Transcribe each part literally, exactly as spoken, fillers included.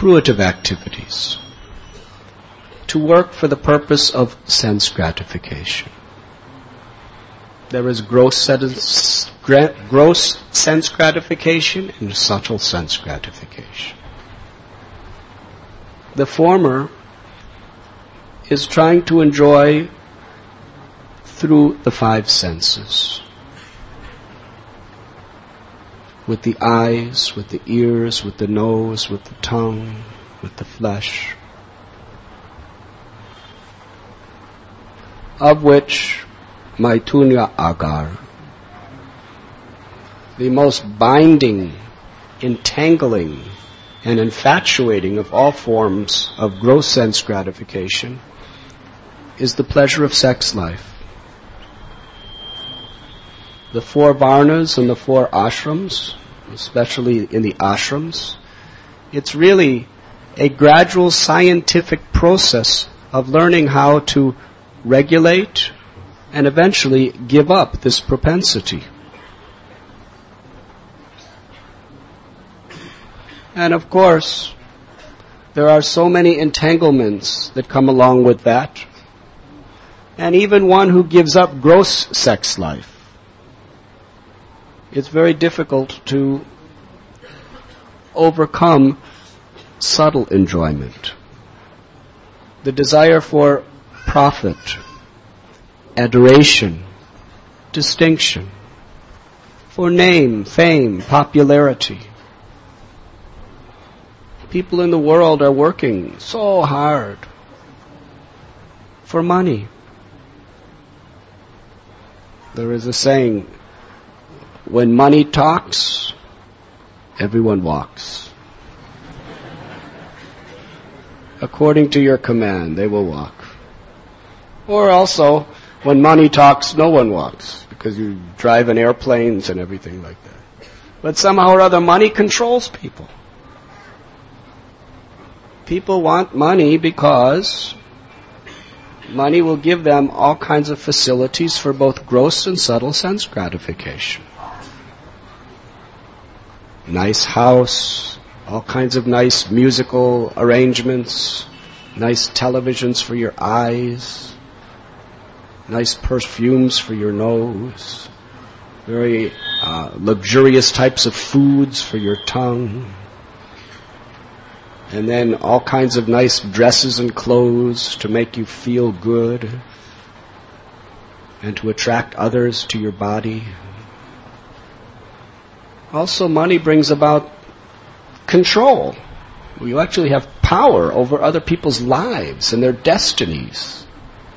fruitive activities, to work for the purpose of sense gratification. There is gross sense, gross sense gratification and subtle sense gratification. The former is trying to enjoy through the five senses. With the eyes, with the ears, with the nose, with the tongue, with the flesh. Of which Maitunya Agar, the most binding, entangling, and infatuating of all forms of gross sense gratification, is the pleasure of sex life. The four varnas and the four ashrams, especially in the ashrams, it's really a gradual scientific process of learning how to regulate and eventually give up this propensity. And of course, there are so many entanglements that come along with that. And even one who gives up gross sex life, it's very difficult to overcome subtle enjoyment. The desire for profit, adoration, distinction, for name, fame, popularity. People in the world are working so hard for money. There is a saying, when money talks, everyone walks. According to your command, they will walk. Or also, when money talks, no one walks, because you drive in airplanes and everything like that. But somehow or other, money controls people. People want money because money will give them all kinds of facilities for both gross and subtle sense gratification. Nice house, all kinds of nice musical arrangements, nice televisions for your eyes, nice perfumes for your nose, very uh, luxurious types of foods for your tongue, and then all kinds of nice dresses and clothes to make you feel good and to attract others to your body. Also, money brings about control. You actually have power over other people's lives and their destinies.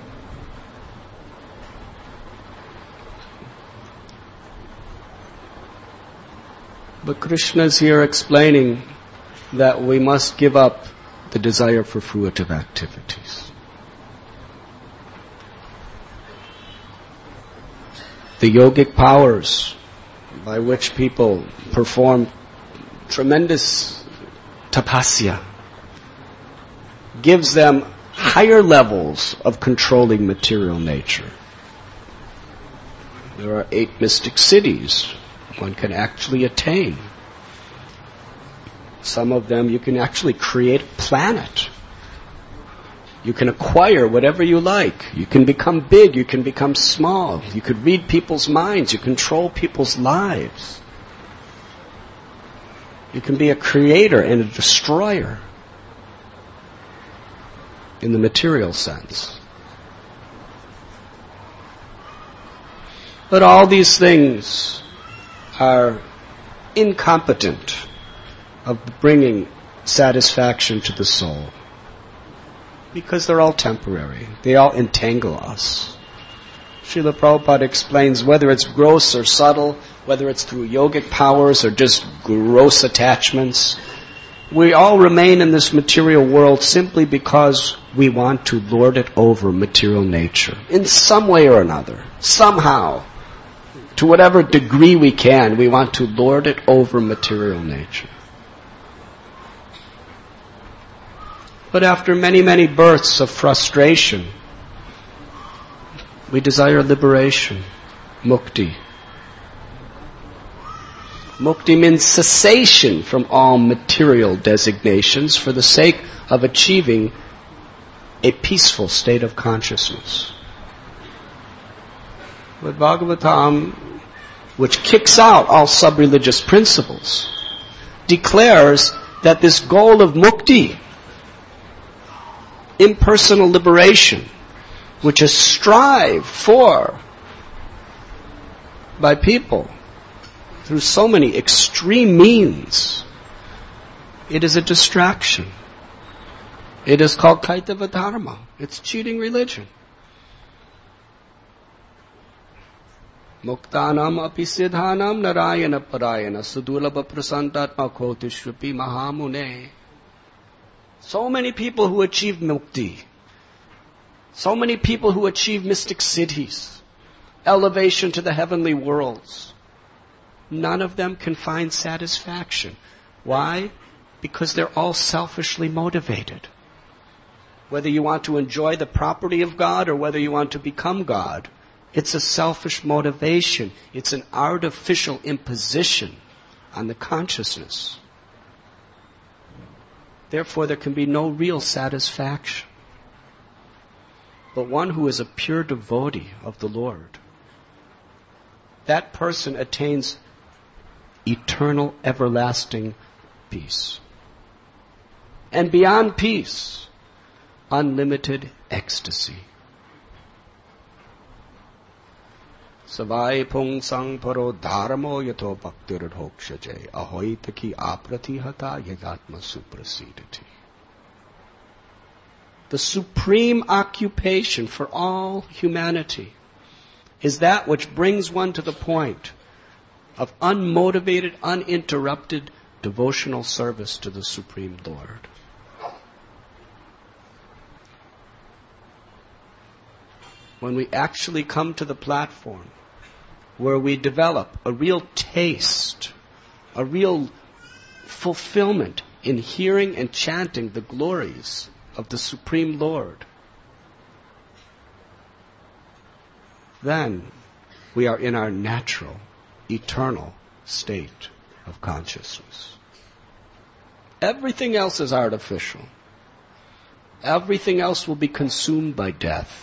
But Krishna is here explaining that we must give up the desire for fruitive activities. The yogic powers by which people perform tremendous tapasya gives them higher levels of controlling material nature. There are eight mystic cities one can actually attain. Some of them you can actually create a planet. You can acquire whatever you like. You can become big, you can become small. You could read people's minds, you control people's lives. You can be a creator and a destroyer in the material sense. But all these things are incompetent of bringing satisfaction to the soul, because they're all temporary. They all entangle us. Srila Prabhupada explains whether it's gross or subtle, whether it's through yogic powers or just gross attachments, we all remain in this material world simply because we want to lord it over material nature. In some way or another, somehow, to whatever degree we can, we want to lord it over material nature. But after many, many births of frustration, we desire liberation, mukti. Mukti means cessation from all material designations for the sake of achieving a peaceful state of consciousness. But Bhagavatam, which kicks out all sub-religious principles, declares that this goal of mukti, impersonal liberation, which is strived for by people through so many extreme means, it is a distraction. It is called Kaitava Dharma. It's cheating religion. Muktanam api siddhanam narayana parayana sudulabha prasantatma kotishrupi mahamune. So many people who achieve mukti. So many people who achieve mystic siddhis, elevation to the heavenly worlds. None of them can find satisfaction. Why? Because they're all selfishly motivated. Whether you want to enjoy the property of God or whether you want to become God, it's a selfish motivation. It's an artificial imposition on the consciousness. Therefore, there can be no real satisfaction. But one who is a pure devotee of the Lord, that person attains eternal, everlasting peace. And beyond peace, unlimited ecstasy. Savai pung sang paro dharmo yato bhaktir hokshaje ahoitaki apratihata yagatma suprasidati. The supreme occupation for all humanity is that which brings one to the point of unmotivated, uninterrupted devotional service to the Supreme Lord. When we actually come to the platform where we develop a real taste, a real fulfillment in hearing and chanting the glories of the Supreme Lord, then we are in our natural, eternal state of consciousness. Everything else is artificial. Everything else will be consumed by death.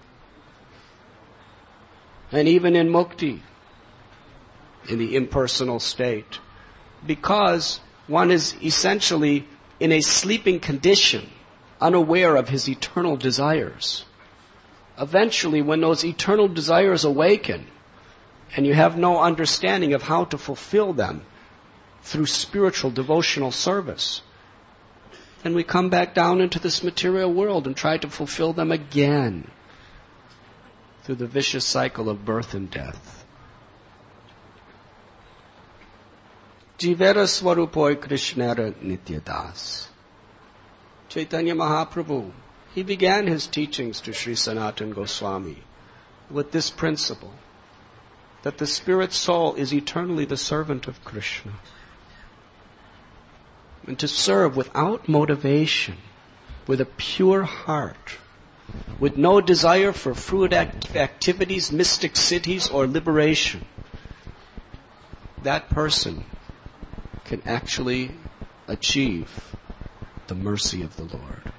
And even in mukti, in the impersonal state, because one is essentially in a sleeping condition, unaware of his eternal desires. Eventually, when those eternal desires awaken, and you have no understanding of how to fulfill them through spiritual devotional service, then we come back down into this material world and try to fulfill them again through the vicious cycle of birth and death. Jivera Swarupoi Krishnara Nityadas. Chaitanya Mahaprabhu, he began his teachings to Sri Sanatana Goswami with this principle, that the spirit soul is eternally the servant of Krishna. And to serve without motivation, with a pure heart, with no desire for fruit act- activities, mystic siddhis, or liberation, that person can actually achieve the mercy of the Lord.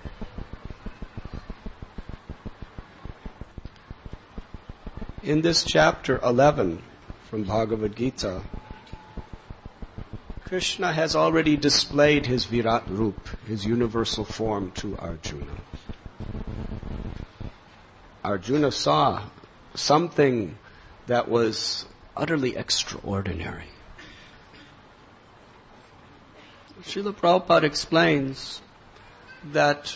In this chapter eleven from Bhagavad Gita, Krishna has already displayed his Virat Rup, his universal form, to Arjuna. Arjuna saw something that was utterly extraordinary. Srila Prabhupada explains that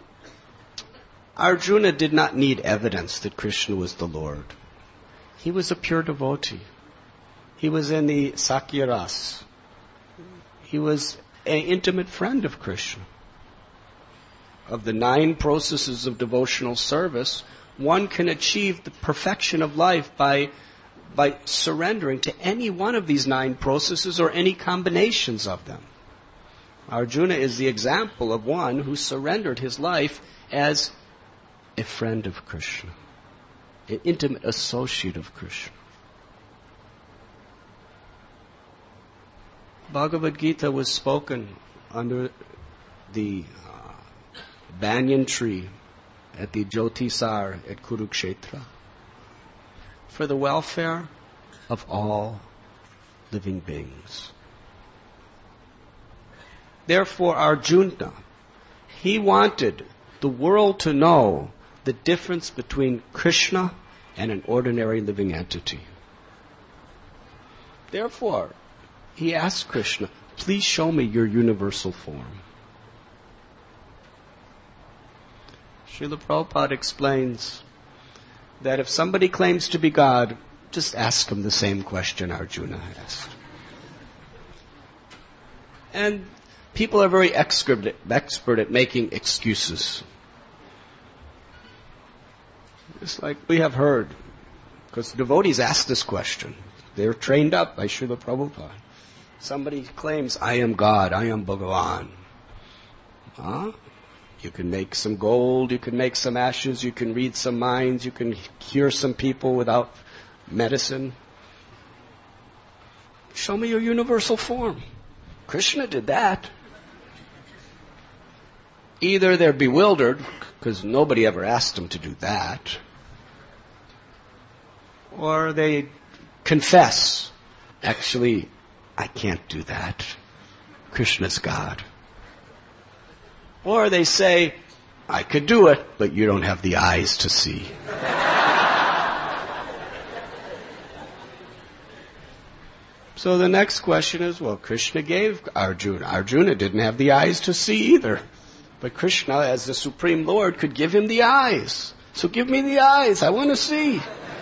Arjuna did not need evidence that Krishna was the Lord. He was a pure devotee. He was in the Sakya Ras. He was an intimate friend of Krishna. Of the nine processes of devotional service, one can achieve the perfection of life by, by surrendering to any one of these nine processes or any combinations of them. Arjuna is the example of one who surrendered his life as a friend of Krishna, an intimate associate of Krishna. Bhagavad Gita was spoken under the uh, banyan tree at the Jyotisar at Kurukshetra for the welfare of all living beings. Therefore, Arjuna, he wanted the world to know the difference between Krishna and an ordinary living entity. Therefore, he asked Krishna, please show me your universal form. Srila Prabhupada explains that if somebody claims to be God, just ask him the same question Arjuna asked. And people are very expert, expert at making excuses. It's like we have heard, because devotees ask this question. They're trained up by Srila Prabhupada. Somebody claims, I am God, I am Bhagavan. Huh? You can make some gold, you can make some ashes, you can read some minds, you can cure some people without medicine. Show me your universal form. Krishna did that. Either they're bewildered, because nobody ever asked them to do that, or they confess, actually, I can't do that. Krishna's God. Or they say, I could do it, but you don't have the eyes to see. So the next question is, well, Krishna gave Arjuna. Arjuna didn't have the eyes to see either. But Krishna, as the Supreme Lord, could give him the eyes. So give me the eyes. I want to see.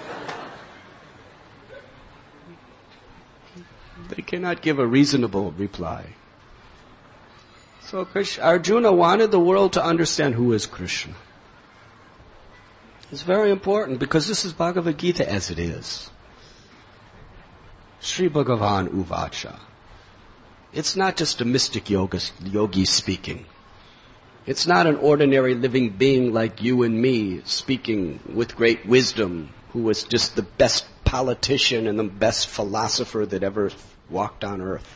They cannot give a reasonable reply. So Krishna, Arjuna wanted the world to understand who is Krishna. It's very important because this is Bhagavad Gita as it is. Sri Bhagavan Uvacha. It's not just a mystic yoga, yogi speaking. It's not an ordinary living being like you and me speaking with great wisdom who was just the best politician and the best philosopher that ever walked on earth.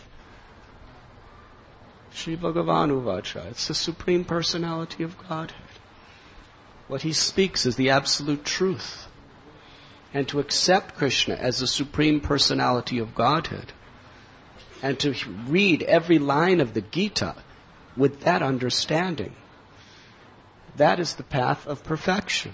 Sri Bhagavan Uvacha. It's the Supreme Personality of Godhead. What he speaks is the absolute truth. And to accept Krishna as the Supreme Personality of Godhead and to read every line of the Gita with that understanding, that is the path of perfection.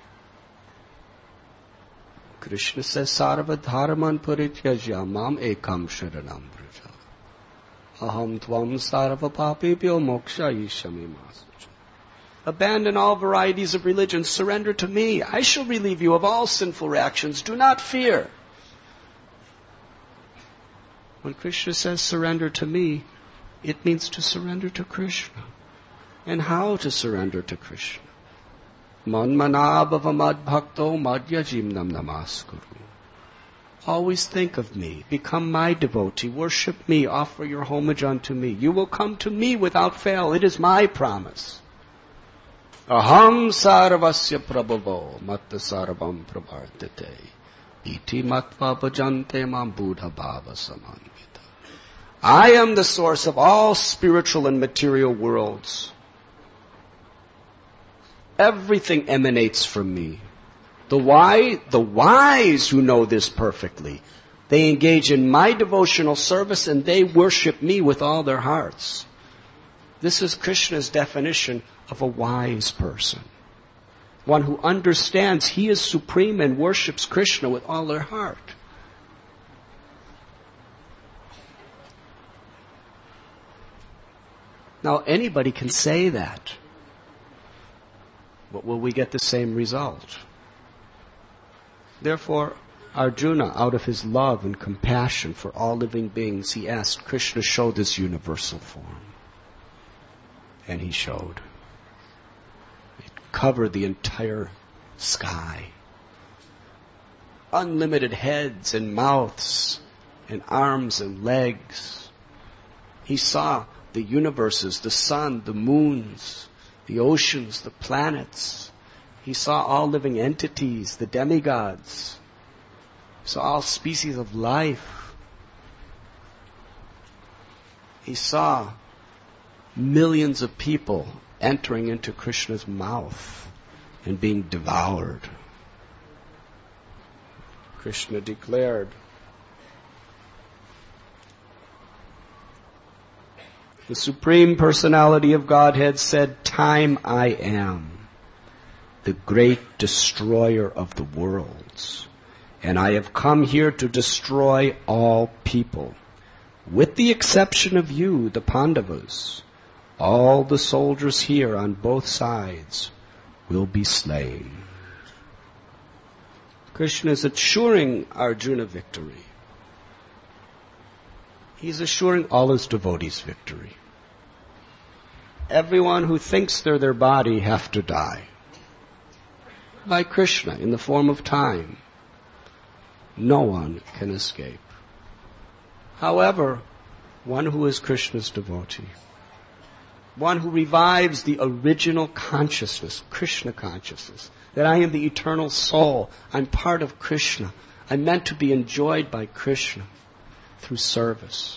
Krishna says, Sarva dharman parityajya mam ekam sharanam vraja. Aham tvam sarva papebhyo moksha ishami masucha. Abandon all varieties of religion. Surrender to me. I shall relieve you of all sinful reactions. Do not fear. When Krishna says surrender to me, it means to surrender to Krishna. And how to surrender to Krishna? Manmanabhava madbhakto madhyajimnam namaskuru. Always think of me. Become my devotee. Worship me. Offer your homage unto me. You will come to me without fail. It is my promise. Aham sarvasya prabhavo matta sarvam pravartate iti matva bhajante mam buddha bhava samanvita. I am the source of all spiritual and material worlds. Everything emanates from me. The wise, the wise who know this perfectly, they engage in my devotional service and they worship me with all their hearts. This is Krishna's definition of a wise person. One who understands he is supreme and worships Krishna with all their heart. Now anybody can say that. But will we get the same result? Therefore, Arjuna, out of his love and compassion for all living beings, he asked Krishna, show this universal form. And he showed. It covered the entire sky. Unlimited heads and mouths and arms and legs. He saw the universes, the sun, the moons, the oceans, the planets. He saw all living entities, the demigods. He saw all species of life. he saw millions of people entering into Krishna's mouth and being devoured. Krishna declared, the Supreme Personality of Godhead said, "Time I am, the great destroyer of the worlds, and I have come here to destroy all people. With the exception of you, the Pandavas, all the soldiers here on both sides will be slain." Krishna is assuring Arjuna victory. He's assuring all his devotees victory. Everyone who thinks they're their body have to die. By Krishna, in the form of time, no one can escape. However, one who is Krishna's devotee, one who revives the original consciousness, Krishna consciousness, that I am the eternal soul, I'm part of Krishna, I'm meant to be enjoyed by Krishna through service.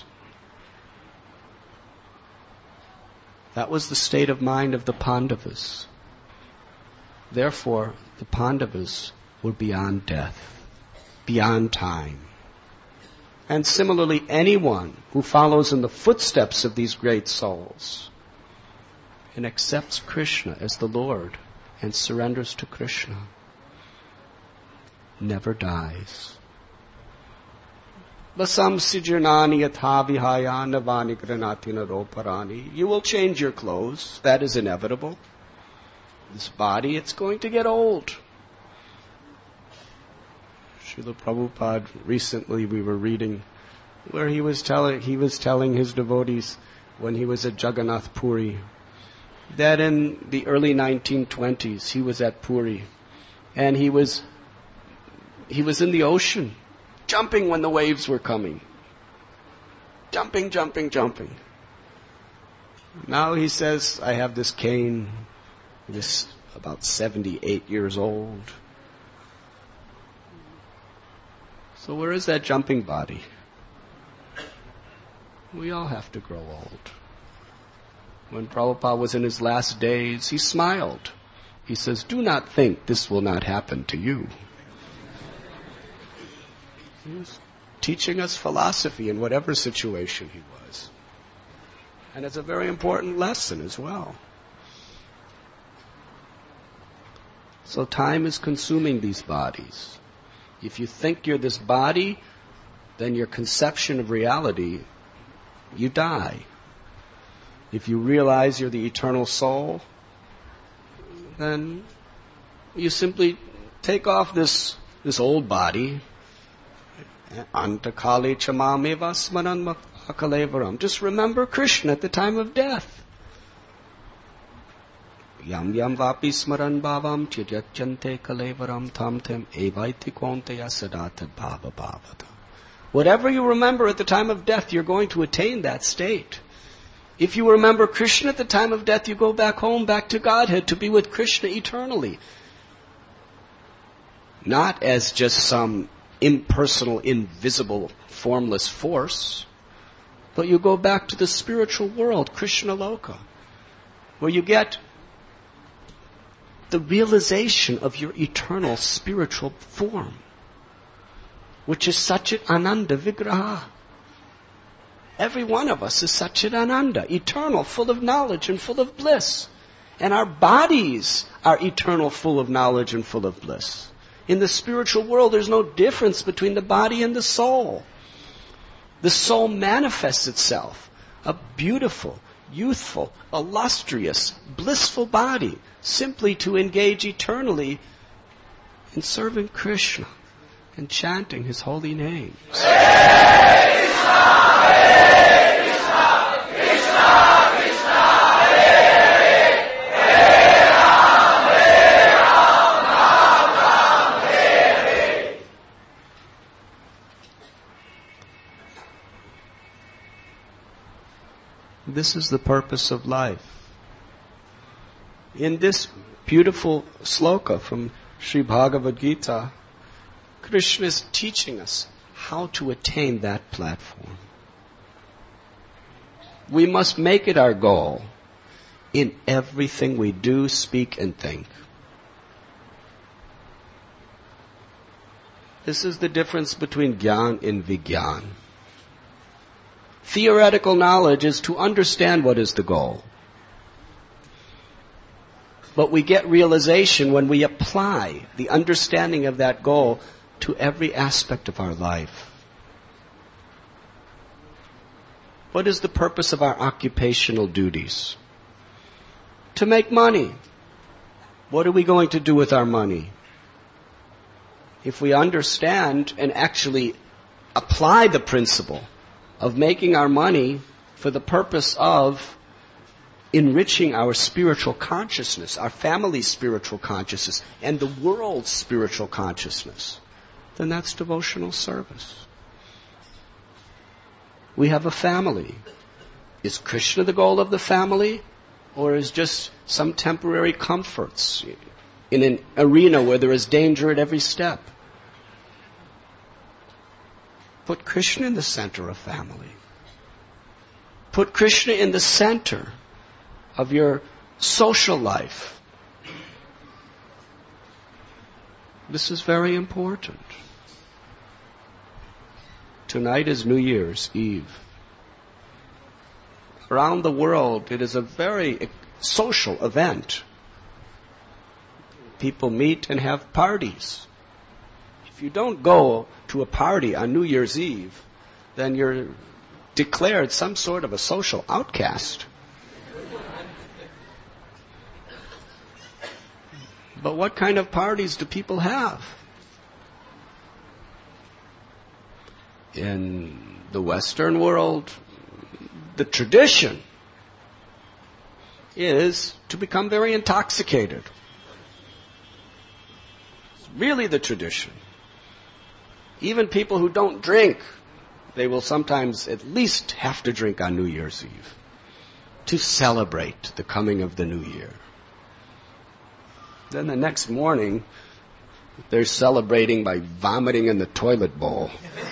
That was the state of mind of the Pandavas. Therefore, the Pandavas were beyond death, beyond time. And similarly, anyone who follows in the footsteps of these great souls and accepts Krishna as the Lord and surrenders to Krishna never dies. Vasamsi janani yatha vihaya navani granati naroparani. You will change your clothes. That is inevitable. This body, it's going to get old. Srila Prabhupada, recently we were reading where he was telling he was telling his devotees when he was at Jagannath Puri that in the early nineteen twenties he was at Puri and he was he was in the ocean, jumping when the waves were coming. Jumping, jumping, jumping. Now he says, I have this cane, this about seventy-eight years old. So where is that jumping body? We all have to grow old. When Prabhupada was in his last days, he smiled. He says, do not think this will not happen to you. He was teaching us philosophy in whatever situation he was. And it's a very important lesson as well. So time is consuming these bodies. If you think you're this body, then your conception of reality, you die. If you realize you're the eternal soul, then you simply take off this, this old body. Antakale chamameva smaran akalevaram. Just remember Krishna at the time of death. Yam yam vapi smaran bhavam chidyachante kalevaram tam tem evaiti konteya sadatad bhava bhavata. Whatever you remember at the time of death, you're going to attain that state. If you remember Krishna at the time of death, you go back home, back to Godhead, to be with Krishna eternally. Not as just some impersonal, invisible, formless force, but you go back to the spiritual world, Krishna Loka, where you get the realization of your eternal spiritual form, which is Satchit Ananda Vigraha. Every one of us is Satchit Ananda, eternal, full of knowledge and full of bliss. And our bodies are eternal, full of knowledge and full of bliss. In the spiritual world, there's no difference between the body and the soul. The soul manifests itself, a beautiful, youthful, illustrious, blissful body, simply to engage eternally in serving Krishna and chanting His holy names. This is the purpose of life. In this beautiful sloka from Sri Bhagavad Gita, Krishna is teaching us how to attain that platform. We must make it our goal in everything we do, speak, and think. This is the difference between Gyan and Vigyan. Theoretical knowledge is to understand what is the goal. But we get realization when we apply the understanding of that goal to every aspect of our life. What is the purpose of our occupational duties? To make money. What are we going to do with our money? If we understand and actually apply the principle of making our money for the purpose of enriching our spiritual consciousness, our family's spiritual consciousness, and the world's spiritual consciousness, then that's devotional service. We have a family. Is Krishna the goal of the family? Or is just some temporary comforts in an arena where there is danger at every step? Put Krishna in the center of family. Put Krishna in the center of your social life. This is very important. Tonight is New Year's Eve. Around the world, it is a very social event. People meet and have parties. If you don't go to a party on New Year's Eve, then you're declared some sort of a social outcast. But what kind of parties do people have? In the Western world, the tradition is to become very intoxicated. It's really the tradition. Even people who don't drink, they will sometimes at least have to drink on New Year's Eve to celebrate the coming of the new year. Then the next morning, they're celebrating by vomiting in the toilet bowl.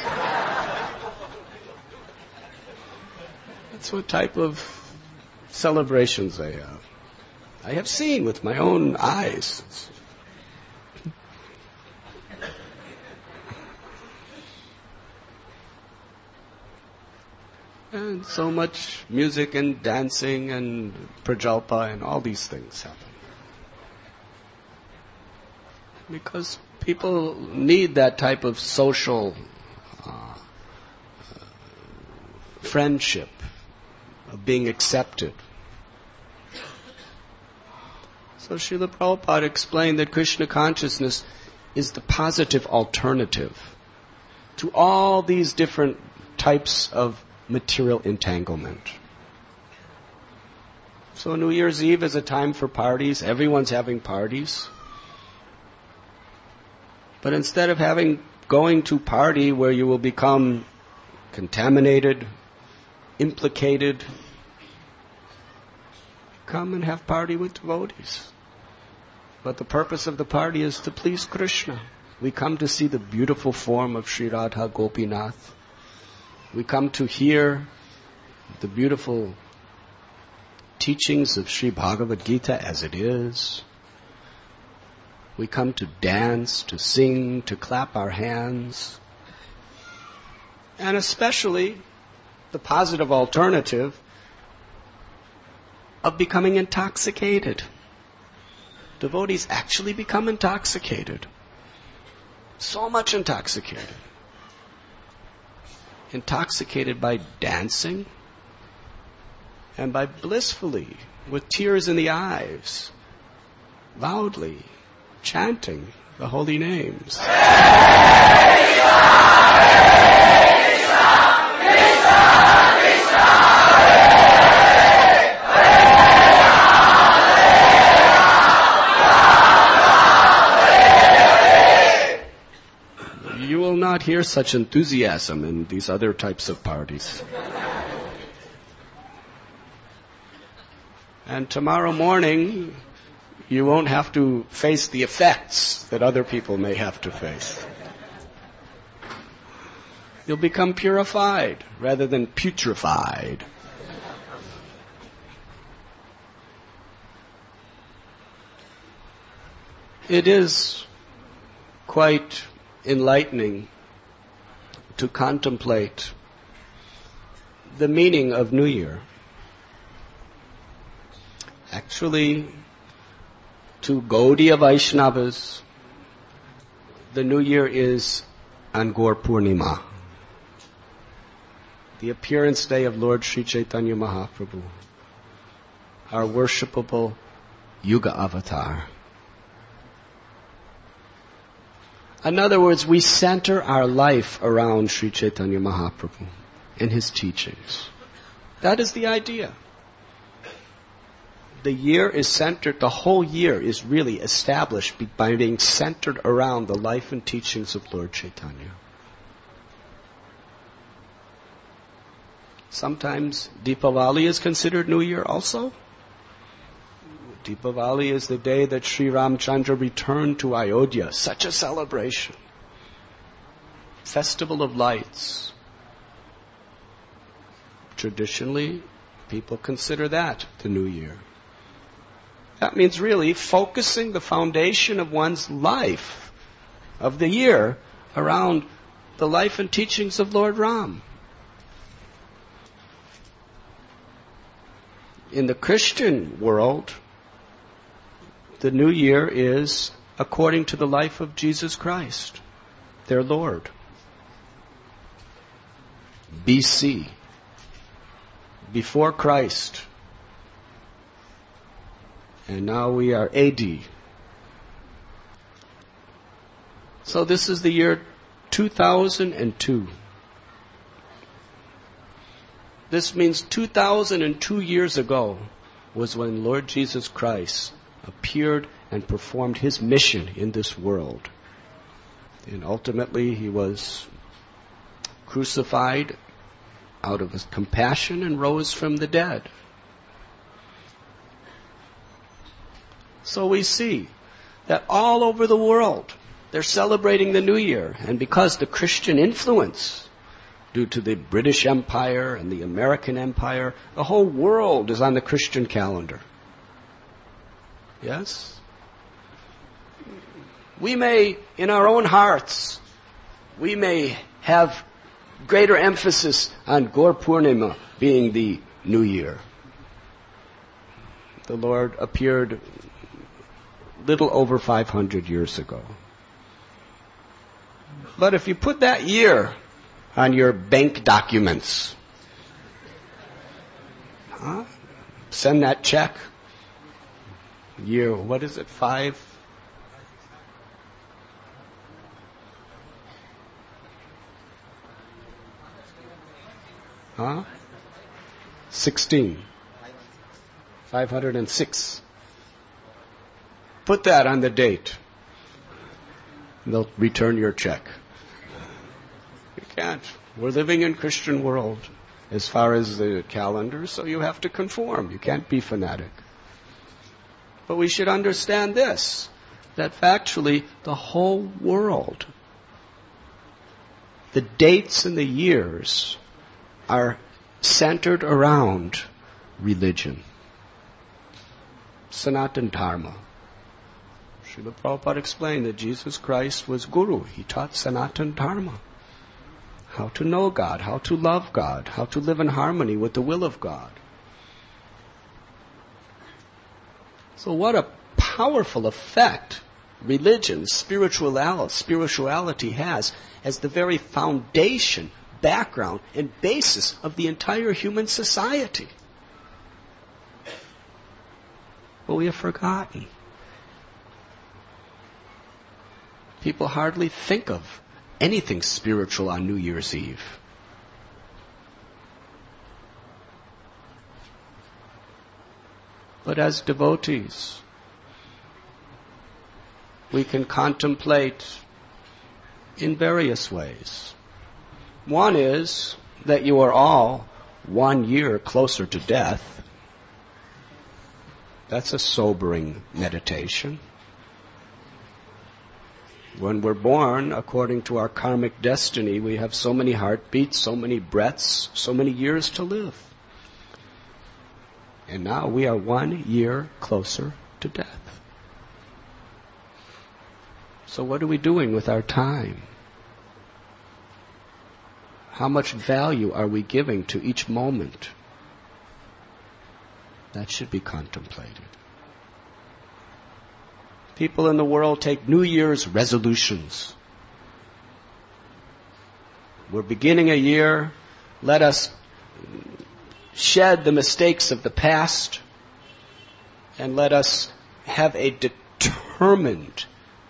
That's what type of celebrations they have. I have seen with my own eyes. And so much music and dancing and prajalpa and all these things happen. Because people need that type of social uh, friendship, of being accepted. So Srila Prabhupada explained that Krishna consciousness is the positive alternative to all these different types of material entanglement. So New Year's Eve is a time for parties. Everyone's having parties. But instead of having going to party where you will become contaminated, implicated, come and have party with devotees. But the purpose of the party is to please Krishna. We come to see the beautiful form of Sri Radha Gopinath. We come to hear the beautiful teachings of Sri Bhagavad Gita as it is. We come to dance, to sing, to clap our hands. And especially the positive alternative of becoming intoxicated. Devotees actually become intoxicated. So much intoxicated. Intoxicated by dancing and by blissfully, with tears in the eyes, loudly chanting the holy names. You will not hear such enthusiasm in these other types of parties. And tomorrow morning, you won't have to face the effects that other people may have to face. You'll become purified rather than putrefied. It is quite enlightening to contemplate the meaning of New Year. Actually, to Gaudiya Vaishnavas, the New Year is Angor Purnima, the appearance day of Lord Sri Chaitanya Mahaprabhu, our worshipable Yuga Avatar. In other words, we center our life around Sri Chaitanya Mahaprabhu and his teachings. That is the idea. The year is centered, the whole year is really established by being centered around the life and teachings of Lord Chaitanya. Sometimes Deepavali is considered New Year also. Deepavali is the day that Sri Ramchandra returned to Ayodhya. Such a celebration. Festival of lights. Traditionally, people consider that the New Year. That means really focusing the foundation of one's life, of the year, around the life and teachings of Lord Ram. In the Christian world, the New Year is according to the life of Jesus Christ, their Lord. B C, before Christ. And now we are A D. So this is the year two thousand two. This means two thousand two years ago was when Lord Jesus Christ appeared and performed his mission in this world. And ultimately he was crucified out of his compassion and rose from the dead. So we see that all over the world they're celebrating the New Year. And because the Christian influence, due to the British Empire and the American Empire, the whole world is on the Christian calendar. Yes? We may, in our own hearts, we may have greater emphasis on Gaur Purnima being the New Year. The Lord appeared little over five hundred years ago. But if you put that year on your bank documents, huh? Send that check, year, what is it, five? Huh? Sixteen. Five hundred and six. Put that on the date. They'll return your check. You can't. We're living in Christian world as far as the calendar, so you have to conform. You can't be fanatic. But we should understand this, that factually the whole world, the dates and the years are centered around religion. Sanatana Dharma. Srila Prabhupada explained that Jesus Christ was Guru. He taught Sanatana Dharma. How to know God, how to love God, how to live in harmony with the will of God. So what a powerful effect religion, spirituality, spirituality has as the very foundation, background, and basis of the entire human society. But we have forgotten. People hardly think of anything spiritual on New Year's Eve. But as devotees, we can contemplate in various ways. One is that you are all one year closer to death. That's a sobering meditation. When we're born, according to our karmic destiny, we have so many heartbeats, so many breaths, so many years to live. And now we are one year closer to death. So what are we doing with our time? How much value are we giving to each moment? That should be contemplated. People in the world take New Year's resolutions. We're beginning a year. Let us shed the mistakes of the past and let us have a determined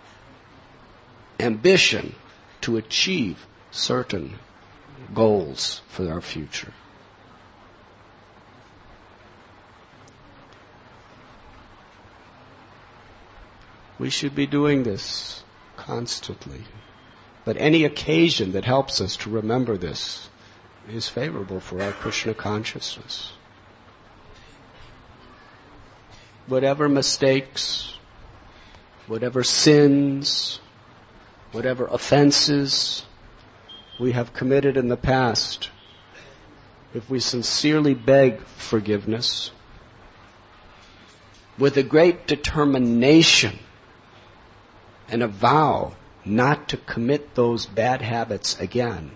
ambition to achieve certain goals for our future. We should be doing this constantly. But any occasion that helps us to remember this is favorable for our Krishna consciousness. Whatever mistakes, whatever sins, whatever offenses we have committed in the past, if we sincerely beg forgiveness with a great determination and a vow not to commit those bad habits again,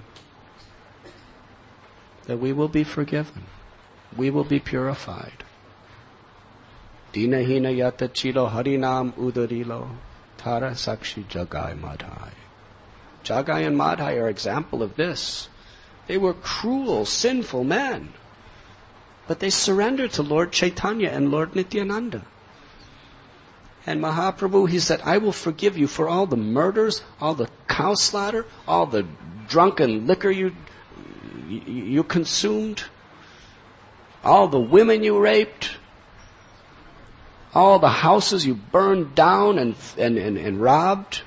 that we will be forgiven. We will be purified. Dinahina yata chilo harinam udarilo tara sakshi jagai madhai. Jagai and Madhai are an example of this. They were cruel, sinful men. But they surrendered to Lord Chaitanya and Lord Nityananda. And Mahaprabhu, he said, I will forgive you for all the murders, all the cow slaughter, all the drunken liquor you, you, you consumed, all the women you raped, all the houses you burned down and, and, and, and robbed,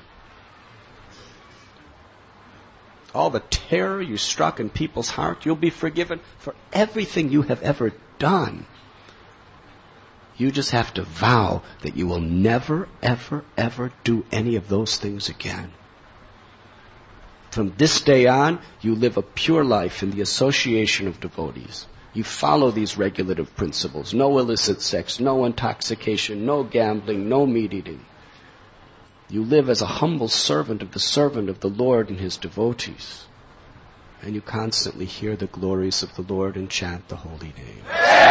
all the terror you struck in people's heart. You'll be forgiven for everything you have ever done. You just have to vow that you will never, ever, ever do any of those things again. From this day on, you live a pure life in the association of devotees. You follow these regulative principles. No illicit sex, no intoxication, no gambling, no meat eating. You live as a humble servant of the servant of the Lord and His devotees. And you constantly hear the glories of the Lord and chant the holy name.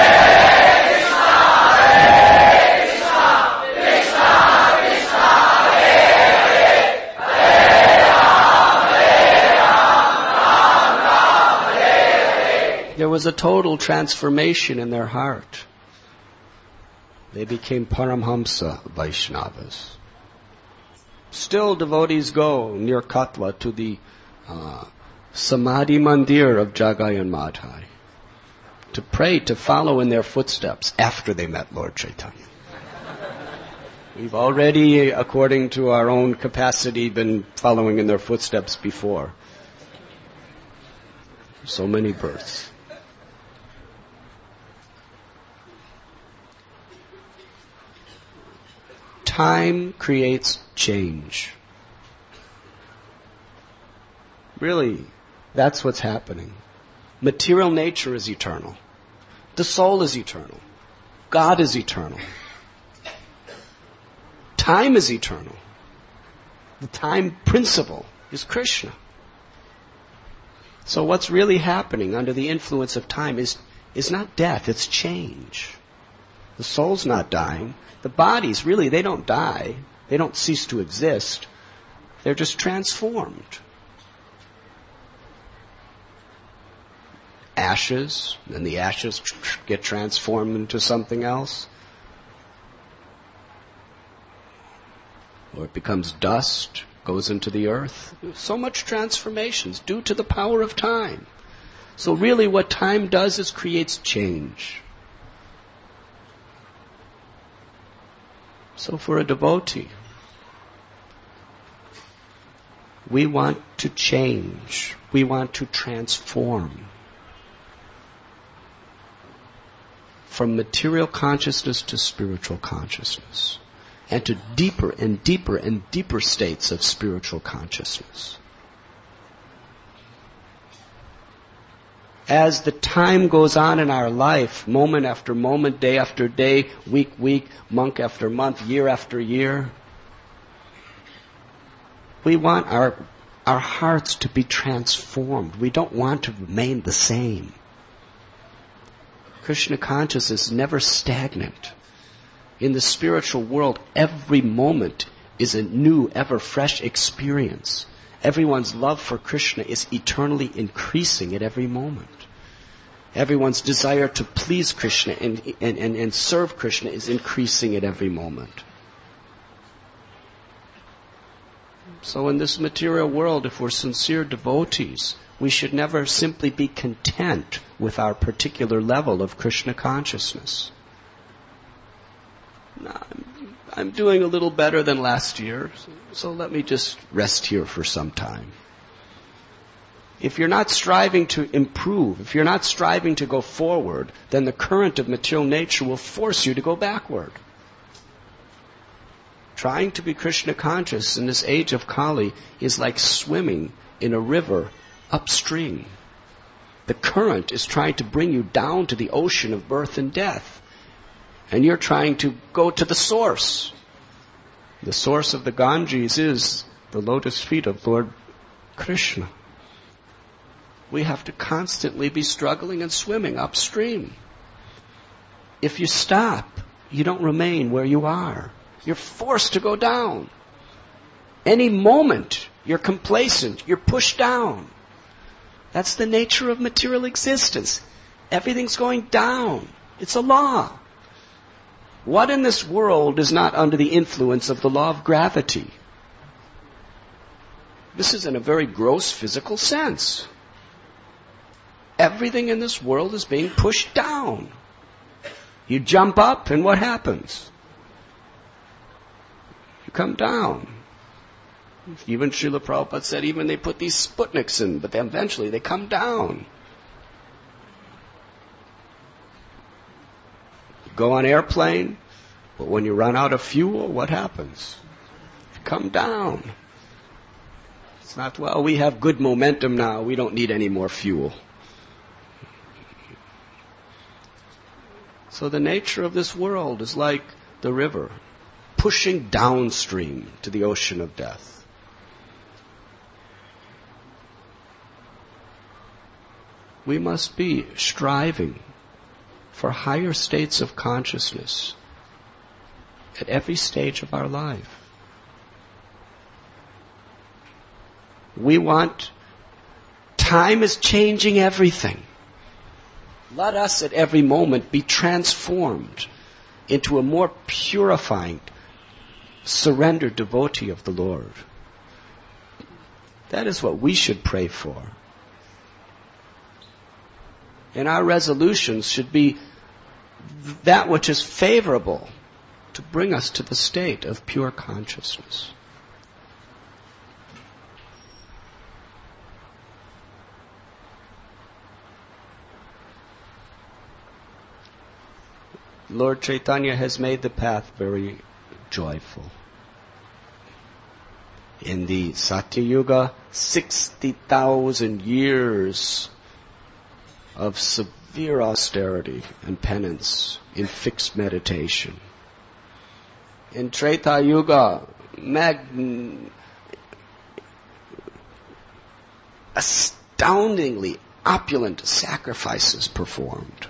There was a total transformation in their heart. They became Paramhamsa Vaishnavas. Still devotees go near Katwa to the uh, Samadhi Mandir of Jagai and Madhai to pray, to follow in their footsteps after they met Lord Chaitanya. We've already, according to our own capacity, been following in their footsteps before. So many births. Time creates change. Really, that's what's happening. Material nature is eternal. The soul is eternal. God is eternal. Time is eternal. The time principle is Krishna. So what's really happening under the influence of time is, is not death, it's change. The soul's not dying. The bodies, really, they don't die. They don't cease to exist. They're just transformed. Ashes, and the ashes get transformed into something else. Or it becomes dust, goes into the earth. So much transformations due to the power of time. So really what time does is creates change. So for a devotee, we want to change. We want to transform from material consciousness to spiritual consciousness, and to deeper and deeper and deeper states of spiritual consciousness. As the time goes on in our life, moment after moment, day after day, week, week, month after month, year after year, We want our, our hearts to be transformed. We don't want to remain the same. Krishna consciousness is never stagnant. In the spiritual world, every moment is a new, ever fresh experience. Everyone's love for Krishna is eternally increasing at every moment. Everyone's desire to please Krishna and, and, and, and serve Krishna is increasing at every moment. So in this material world, if we're sincere devotees, we should never simply be content with our particular level of Krishna consciousness. Now, I'm, I'm doing a little better than last year, so, so let me just rest here for some time. If you're not striving to improve, if you're not striving to go forward, then the current of material nature will force you to go backward. Trying to be Krishna conscious in this age of Kali is like swimming in a river upstream. The current is trying to bring you down to the ocean of birth and death. And you're trying to go to the source. The source of the Ganges is the lotus feet of Lord Krishna. We have to constantly be struggling and swimming upstream. If you stop, you don't remain where you are. You're forced to go down. Any moment, you're complacent, you're pushed down. That's the nature of material existence. Everything's going down. It's a law. What in this world is not under the influence of the law of gravity? This is in a very gross physical sense. Everything in this world is being pushed down. You jump up and what happens? You come down. Even Srila Prabhupada said even they put these Sputniks in, but then eventually they come down. You go on airplane, but when you run out of fuel, what happens? You come down. It's not, well, we have good momentum now, we don't need any more fuel. So the nature of this world is like the river, pushing downstream to the ocean of death. We must be striving for higher states of consciousness at every stage of our life. We want, time is changing everything. Let us at every moment be transformed into a more purifying, surrendered devotee of the Lord. That is what we should pray for. And our resolutions should be that which is favorable to bring us to the state of pure consciousness. Lord Chaitanya has made the path very joyful. In the Satya Yuga, sixty thousand years of severe austerity and penance in fixed meditation. In Treta Yuga, mag- astoundingly opulent sacrifices performed.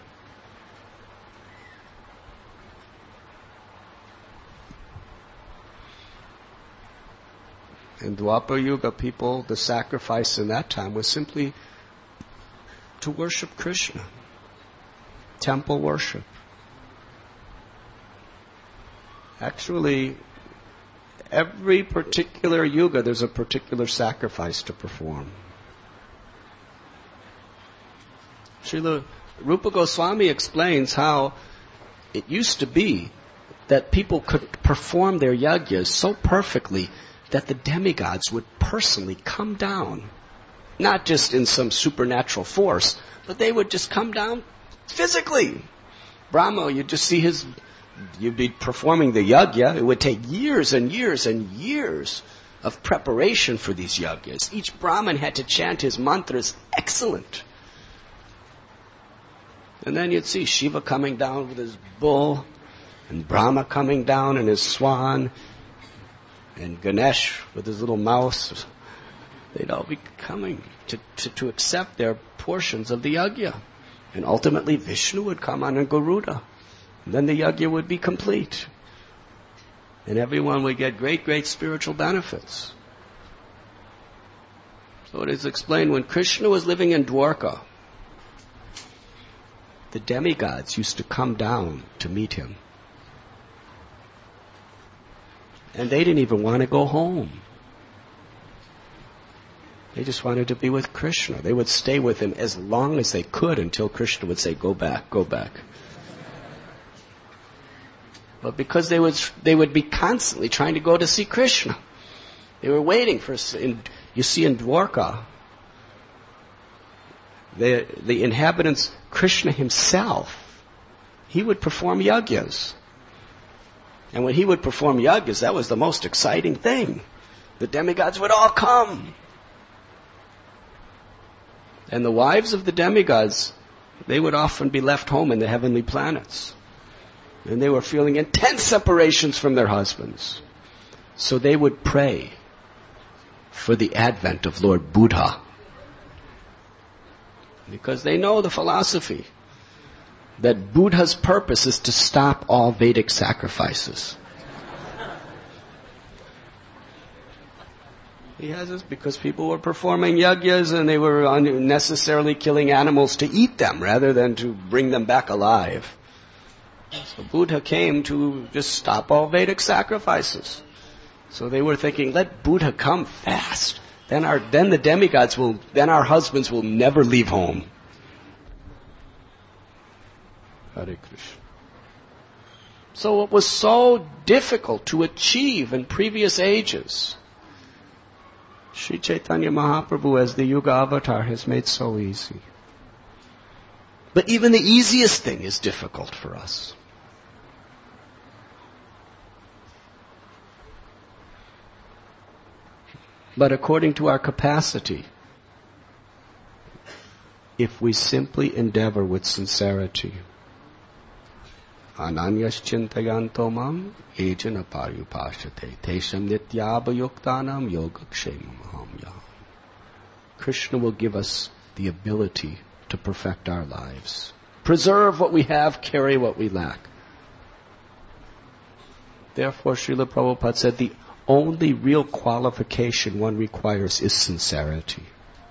In Dwapara Yuga, people, the sacrifice in that time was simply to worship Krishna. Temple worship. Actually, every particular yuga, there's a particular sacrifice to perform. Srila Rupa Goswami explains how it used to be that people could perform their yajnas so perfectly that the demigods would personally come down. Not just in some supernatural force, but they would just come down physically. Brahma, you'd just see his, you'd be performing the yajna. It would take years and years and years of preparation for these yajnas. Each Brahmin had to chant his mantras excellent. And then you'd see Shiva coming down with his bull, and Brahma coming down in his swan, and Ganesh with his little mouse, they'd all be coming to, to, to accept their portions of the yajna. And ultimately Vishnu would come on a Garuda. And then the yajna would be complete. And everyone would get great, great spiritual benefits. So it is explained when Krishna was living in Dwarka, the demigods used to come down to meet him. And they didn't even want to go home. They just wanted to be with Krishna. They would stay with him as long as they could until Krishna would say, go back, go back. But because they would, they would be constantly trying to go to see Krishna. They were waiting for, in, you see in Dwarka, the, the inhabitants, Krishna himself, he would perform yajnas. And when he would perform yajnas, that was the most exciting thing. The demigods would all come. And the wives of the demigods, they would often be left home in the heavenly planets. And they were feeling intense separations from their husbands. So they would pray for the advent of Lord Buddha. Because they know the philosophy that Buddha's purpose is to stop all Vedic sacrifices. He has this because people were performing yajnas and they were unnecessarily killing animals to eat them rather than to bring them back alive. So Buddha came to just stop all Vedic sacrifices. So they were thinking, let Buddha come fast. Then our, then the demigods will, then our husbands will never leave home. Hare Krishna. So what was so difficult to achieve in previous ages, Sri Chaitanya Mahaprabhu as the Yuga Avatar has made so easy. But even the easiest thing is difficult for us. But according to our capacity, if we simply endeavor with sincerity, Ananyas chintayanto mam ejana parupashate tesham nityabhayuktanam yogakshemam hamyam. Krishna will give us the ability to perfect our lives. Preserve what we have, carry what we lack. Therefore, Srila Prabhupada said the only real qualification one requires is sincerity.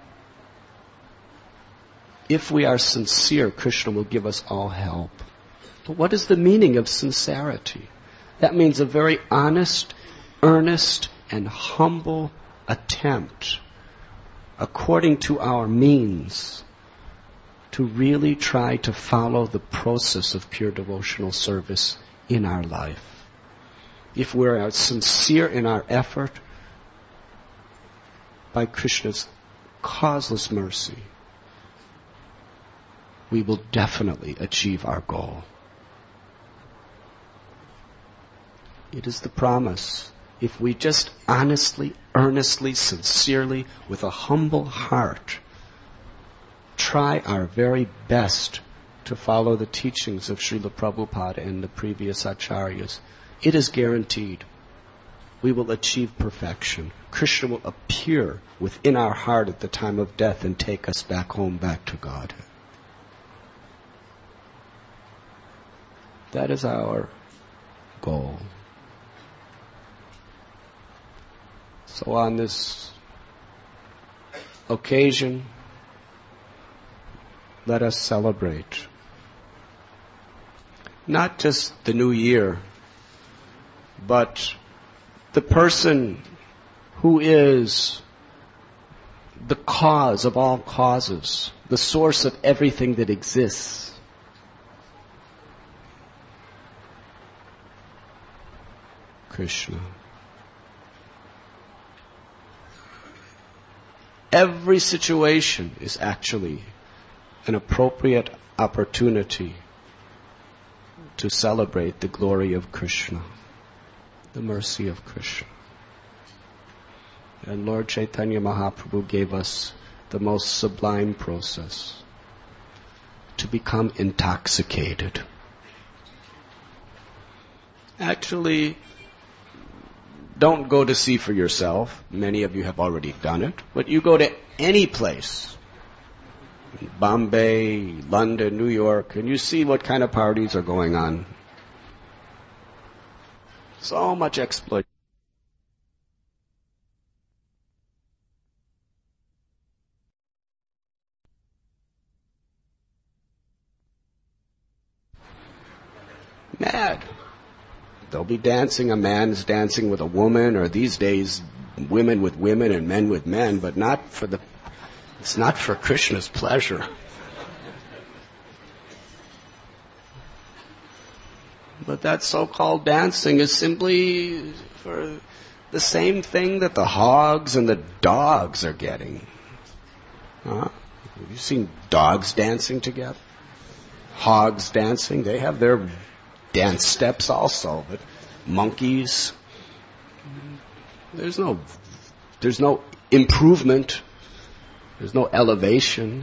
If we are sincere, Krishna will give us all help. But what is the meaning of sincerity? That means a very honest, earnest, and humble attempt, according to our means, to really try to follow the process of pure devotional service in our life. If we are sincere in our effort, by Krishna's causeless mercy, we will definitely achieve our goal. It is the promise. If we just honestly, earnestly, sincerely, with a humble heart, try our very best to follow the teachings of Srila Prabhupada and the previous acharyas, it is guaranteed. We will achieve perfection. Krishna will appear within our heart at the time of death and take us back home, back to God. That is our goal. So on this occasion, let us celebrate not just the new year, but the person who is the cause of all causes, the source of everything that exists. Krishna. Every situation is actually an appropriate opportunity to celebrate the glory of Krishna, the mercy of Krishna. And Lord Chaitanya Mahaprabhu gave us the most sublime process to become intoxicated. Actually, don't go to see for yourself. Many of you have already done it. But you go to any place, Bombay, London, New York, and you see what kind of parties are going on. So much exploit. Mad. They'll be dancing, a man's dancing with a woman, or these days, women with women and men with men, but not for the, it's not for Krishna's pleasure. But that so-called dancing is simply for the same thing that the hogs and the dogs are getting. Huh? Have you seen dogs dancing together? Hogs dancing, they have their dance steps also, but monkeys, there's no, there's no improvement, there's no elevation.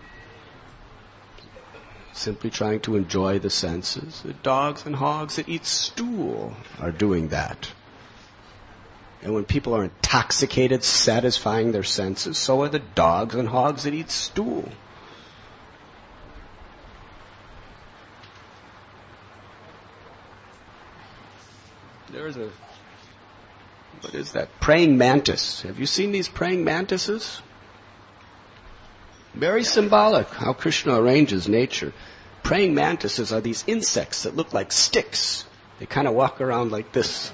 Simply trying to enjoy the senses. The dogs and hogs that eat stool are doing that. And when people are intoxicated, satisfying their senses, so are the dogs and hogs that eat stool. There's a, what is that? Praying mantis. Have you seen these praying mantises? Very symbolic how Krishna arranges nature. Praying mantises are these insects that look like sticks. They kind of walk around like this.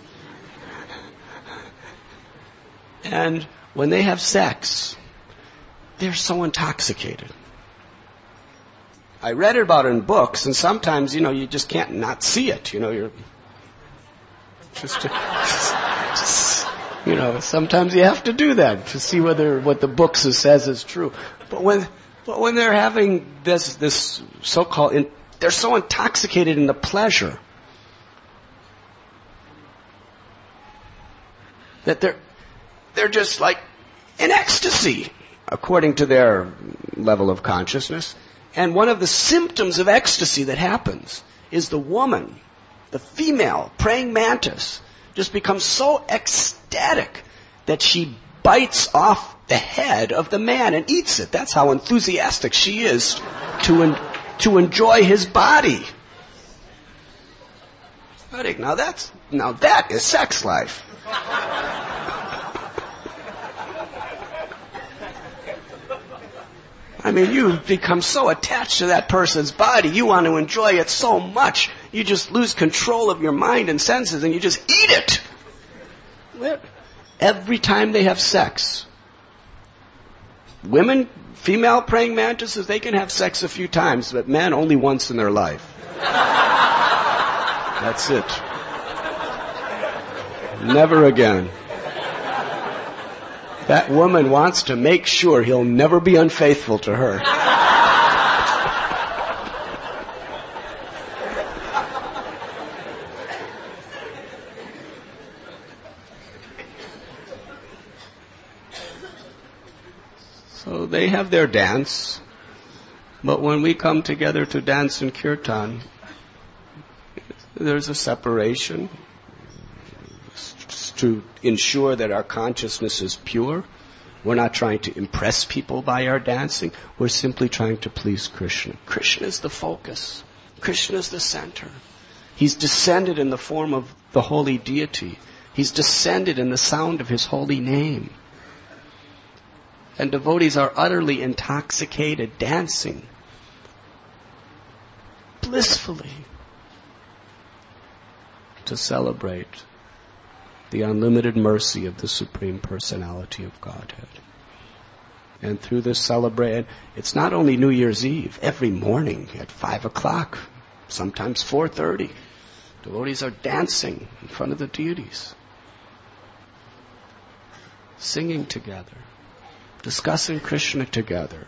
And when they have sex, they're so intoxicated. I read about it in books, and sometimes, you know, you just can't not see it. You know, you're just, just, just you know, sometimes you have to do that to see whether what the book says is true. But when, but when they're having this, this so-called, in, they're so intoxicated in the pleasure that they're, they're just like in ecstasy, according to their level of consciousness. And one of the symptoms of ecstasy that happens is the woman, the female praying mantis, just becomes so ecstatic that she bites off the head of the man and eats it. That's how enthusiastic she is to en- to enjoy his body. Now that's now that is sex life. I mean, you become so attached to that person's body, you want to enjoy it so much, you just lose control of your mind and senses, and you just eat it. Every time they have sex, women, female praying mantises, they can have sex a few times, but men only once in their life. That's it. Never again. That woman wants to make sure he'll never be unfaithful to her. So they have their dance, but when we come together to dance in kirtan, there's a separation to ensure that our consciousness is pure. We're not trying to impress people by our dancing. We're simply trying to please Krishna. Krishna is the focus. Krishna is the center. He's descended in the form of the holy deity. He's descended in the sound of his holy name. And devotees are utterly intoxicated, dancing blissfully to celebrate the unlimited mercy of the Supreme Personality of Godhead. And through this celebration, it's not only New Year's Eve, every morning at five o'clock, sometimes four thirty, devotees are dancing in front of the deities, singing together, discussing Krishna together.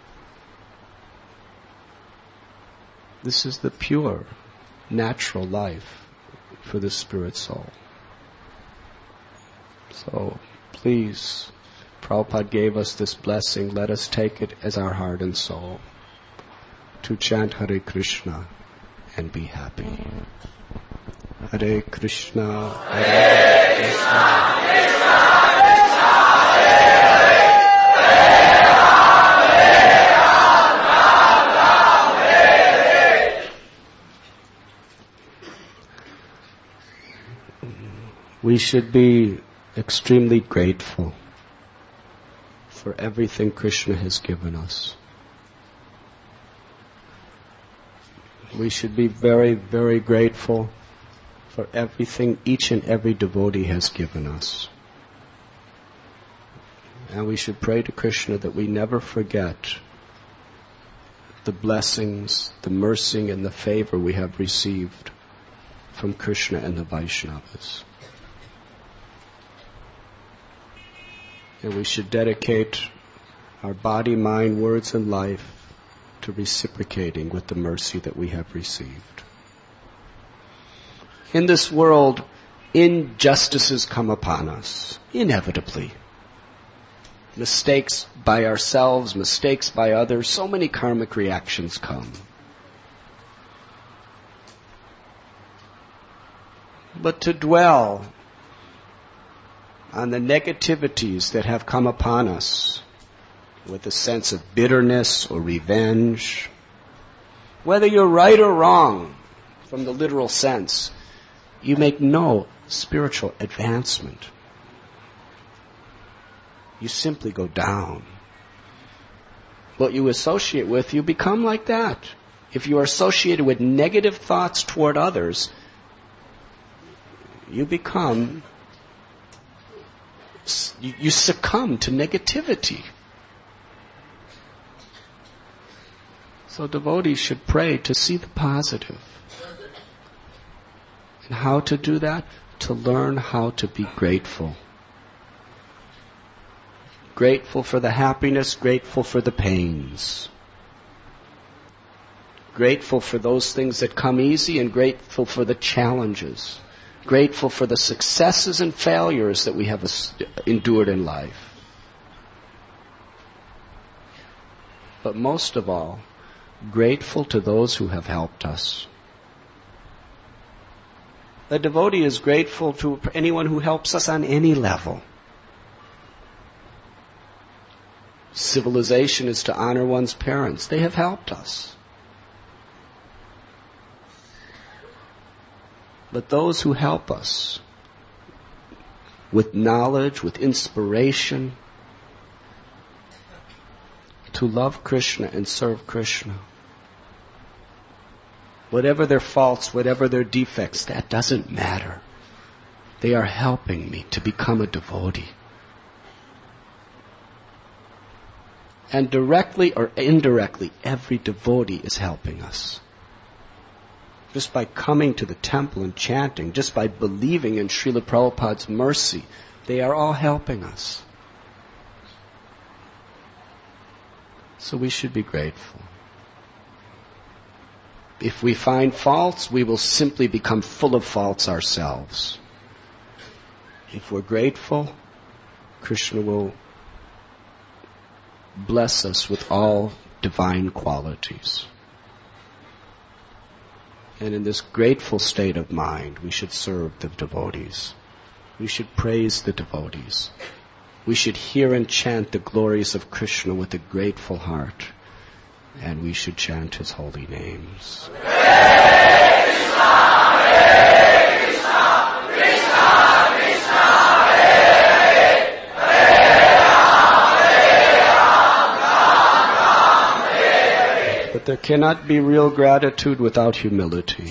This is the pure, natural life for the spirit soul. So, please, Prabhupada gave us this blessing. Let us take it as our heart and soul to chant Hare Krishna and be happy. Hare Krishna, Hare Krishna. We should be extremely grateful for everything Krishna has given us. We should be very, very grateful for everything each and every devotee has given us. And we should pray to Krishna that we never forget the blessings, the mercy, and the favor we have received from Krishna and the Vaishnavas. And we should dedicate our body, mind, words, and life to reciprocating with the mercy that we have received. In this world, injustices come upon us, inevitably. Mistakes by ourselves, mistakes by others, so many karmic reactions come. But to dwell on the negativities that have come upon us with a sense of bitterness or revenge, whether you're right or wrong from the literal sense, you make no spiritual advancement. You simply go down. What you associate with, you become like that. If you are associated with negative thoughts toward others, you become You succumb to negativity. So devotees should pray to see the positive. And how to do that? To learn how to be grateful. Grateful for the happiness, grateful for the pains. Grateful for those things that come easy and grateful for the challenges. Grateful for the successes and failures that we have endured in life. But most of all, grateful to those who have helped us. A devotee is grateful to anyone who helps us on any level. Civilization is to honor one's parents. They have helped us. But those who help us with knowledge, with inspiration, to love Krishna and serve Krishna, whatever their faults, whatever their defects, that doesn't matter. They are helping me to become a devotee. And directly or indirectly, every devotee is helping us. Just by coming to the temple and chanting, just by believing in Srila Prabhupada's mercy, they are all helping us. So we should be grateful. If we find faults, we will simply become full of faults ourselves. If we're grateful, Krishna will bless us with all divine qualities. And in this grateful state of mind, we should serve the devotees. We should praise the devotees. We should hear and chant the glories of Krishna with a grateful heart. And we should chant his holy names. Hare Krishna, Hare Krishna, Krishna Krishna, Hare Hare, Hare Ram, Hare Ram, Ram Ram, Hare Hare. But there cannot be real gratitude without humility.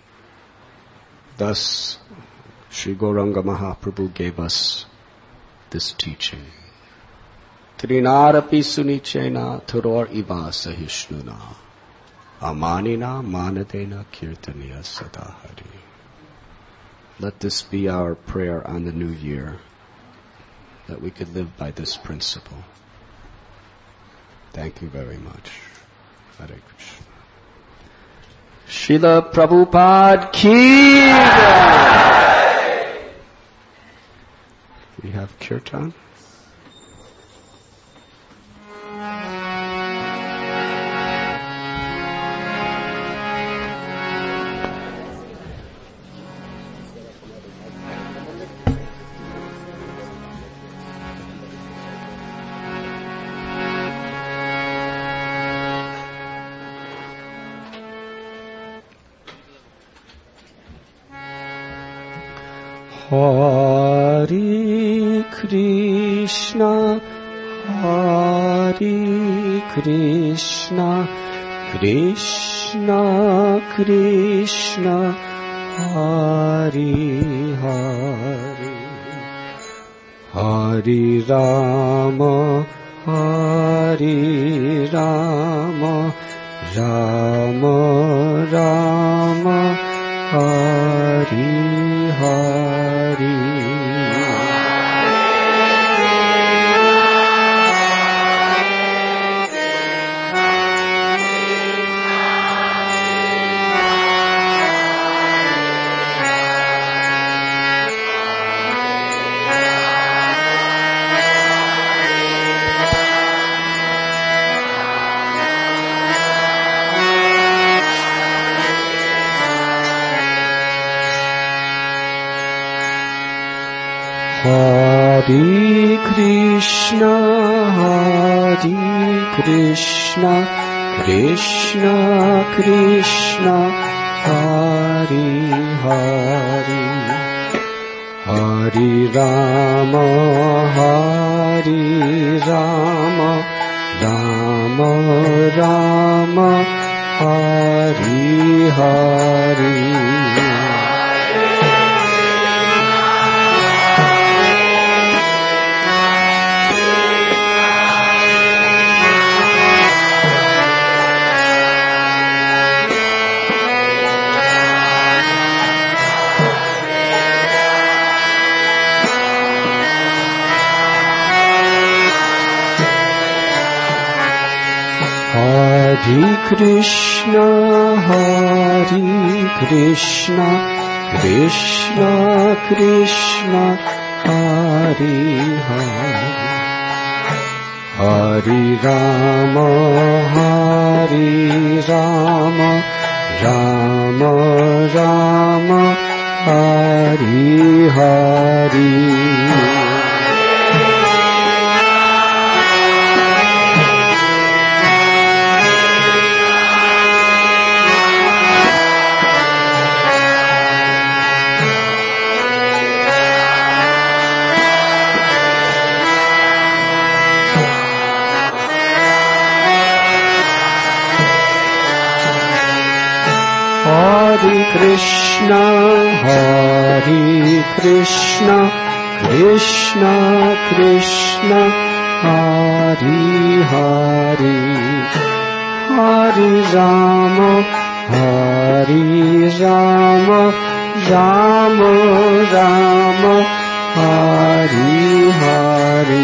Thus, Sri Gauranga Mahaprabhu gave us this teaching. Trinarapi sunichena turor iva sahishnuna amanina manadena kirtaniya sadahari. Let this be our prayer on the new year, that we could live by this principle. Thank you very much. Hare Krishna. Srila Prabhupada ki jai. We have kirtan. Hare Krishna, Hare Krishna, Krishna Krishna, Hare Hare, Hare Rama, Hare Rama, Rama Rama, Hare Hare. Hare Krishna, Hare Krishna, Krishna Krishna, Hare Hare, Hare Rama, Hare Rama, Rama Rama, Hare Hare. Hare Krishna, Hare Krishna, Krishna Krishna, Hare Hare, Hare Rama, Hare Rama, Rama Rama, Hare Hare. Hare Krishna, Hare Krishna, Krishna Krishna, Hare Hare, Hare Rama, Hare Rama, Rama Rama, Hare Hare.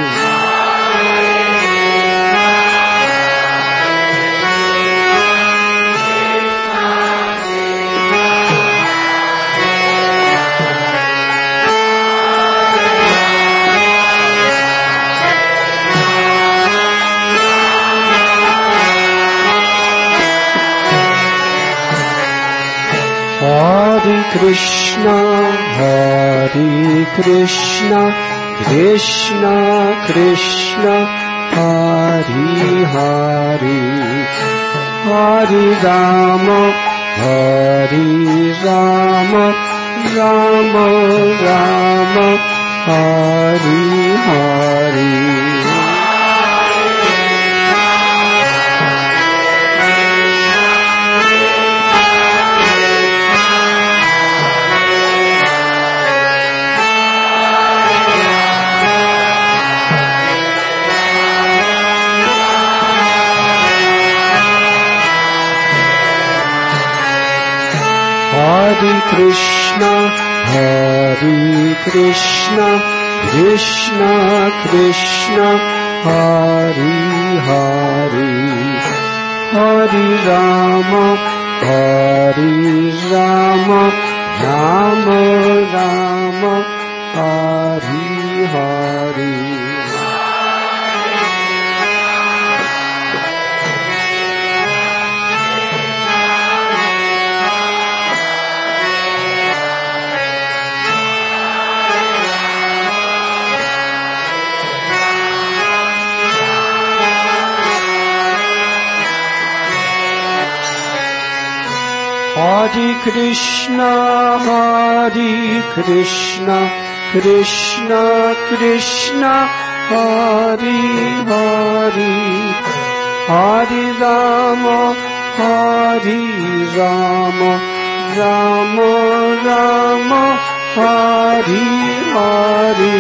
Hare Krishna, Hare Krishna, Krishna Krishna, Hare Hare, Hare Rama, Hare Rama, Rama Rama, Hare Hare. Hare Krishna, Hare Krishna, Krishna Krishna, Hare Hare, Hare Rama, Hare Rama, Rama Rama, Hare Hare. Hare Krishna, Hare Krishna, Krishna Krishna, Hare Hare, Hare Rama, Hare Rama, Rama Rama, Hare Hare.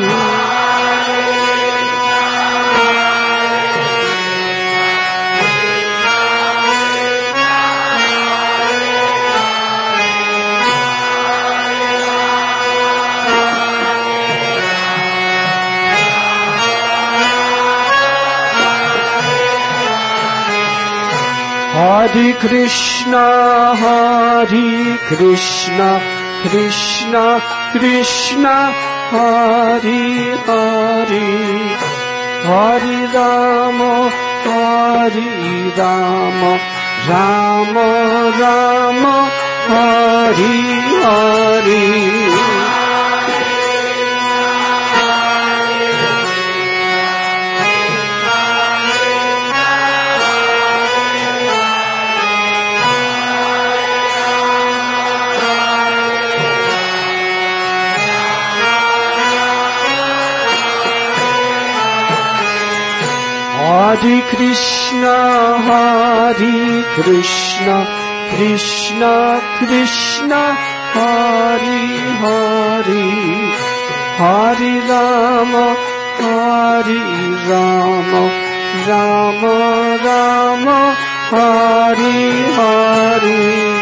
Hare Krishna, Hare Krishna, Krishna Krishna, Hare Hare, Hare Rama, Hare Rama, Rama Rama, Hare Hare. Hare Krishna, Hare Krishna, Krishna Krishna, Hare Hare, Hare Rama, Hare Rama, Rama Rama, Hare Hare.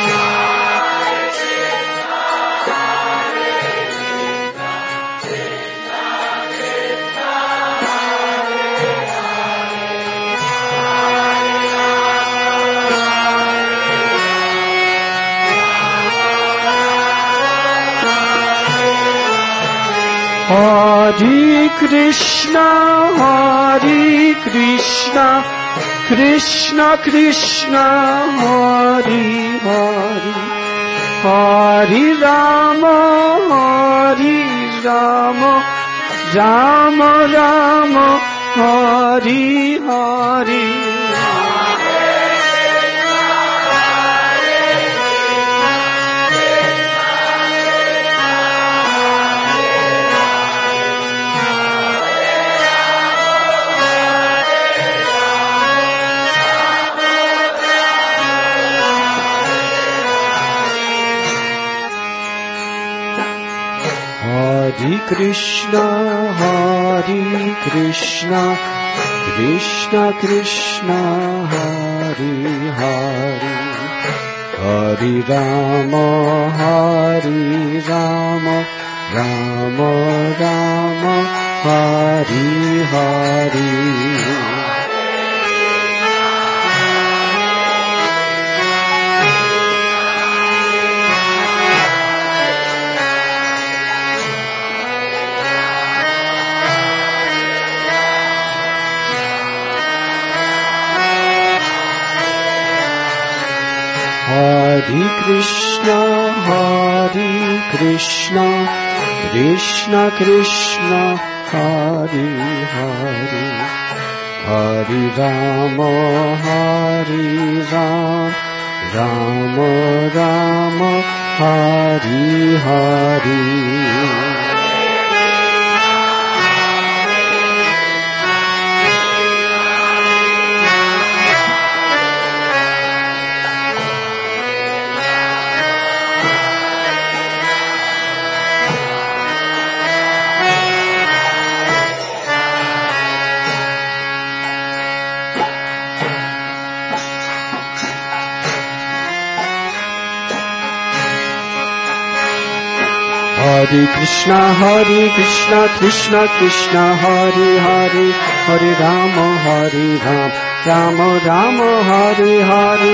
Hare Krishna, Hare Krishna, Krishna Krishna, Hare Hare, Hare Rama, Hare Rama, Rama Rama, Hare Hare. Hare Krishna, Hare Krishna, Krishna Krishna, Hare Hare, Hare Rama, Hare Rama, Rama Rama, Hare Hare. Hare Krishna, Hare Krishna, Krishna Krishna, Hare Hare, Hare Rama, Hare Rama, Rama Rama, Hare Hare. Hare Krishna, Hare Krishna, Krishna Krishna, Hare Hare, Hare Rama, Hare Rama, Rama Rama, Hare Hare.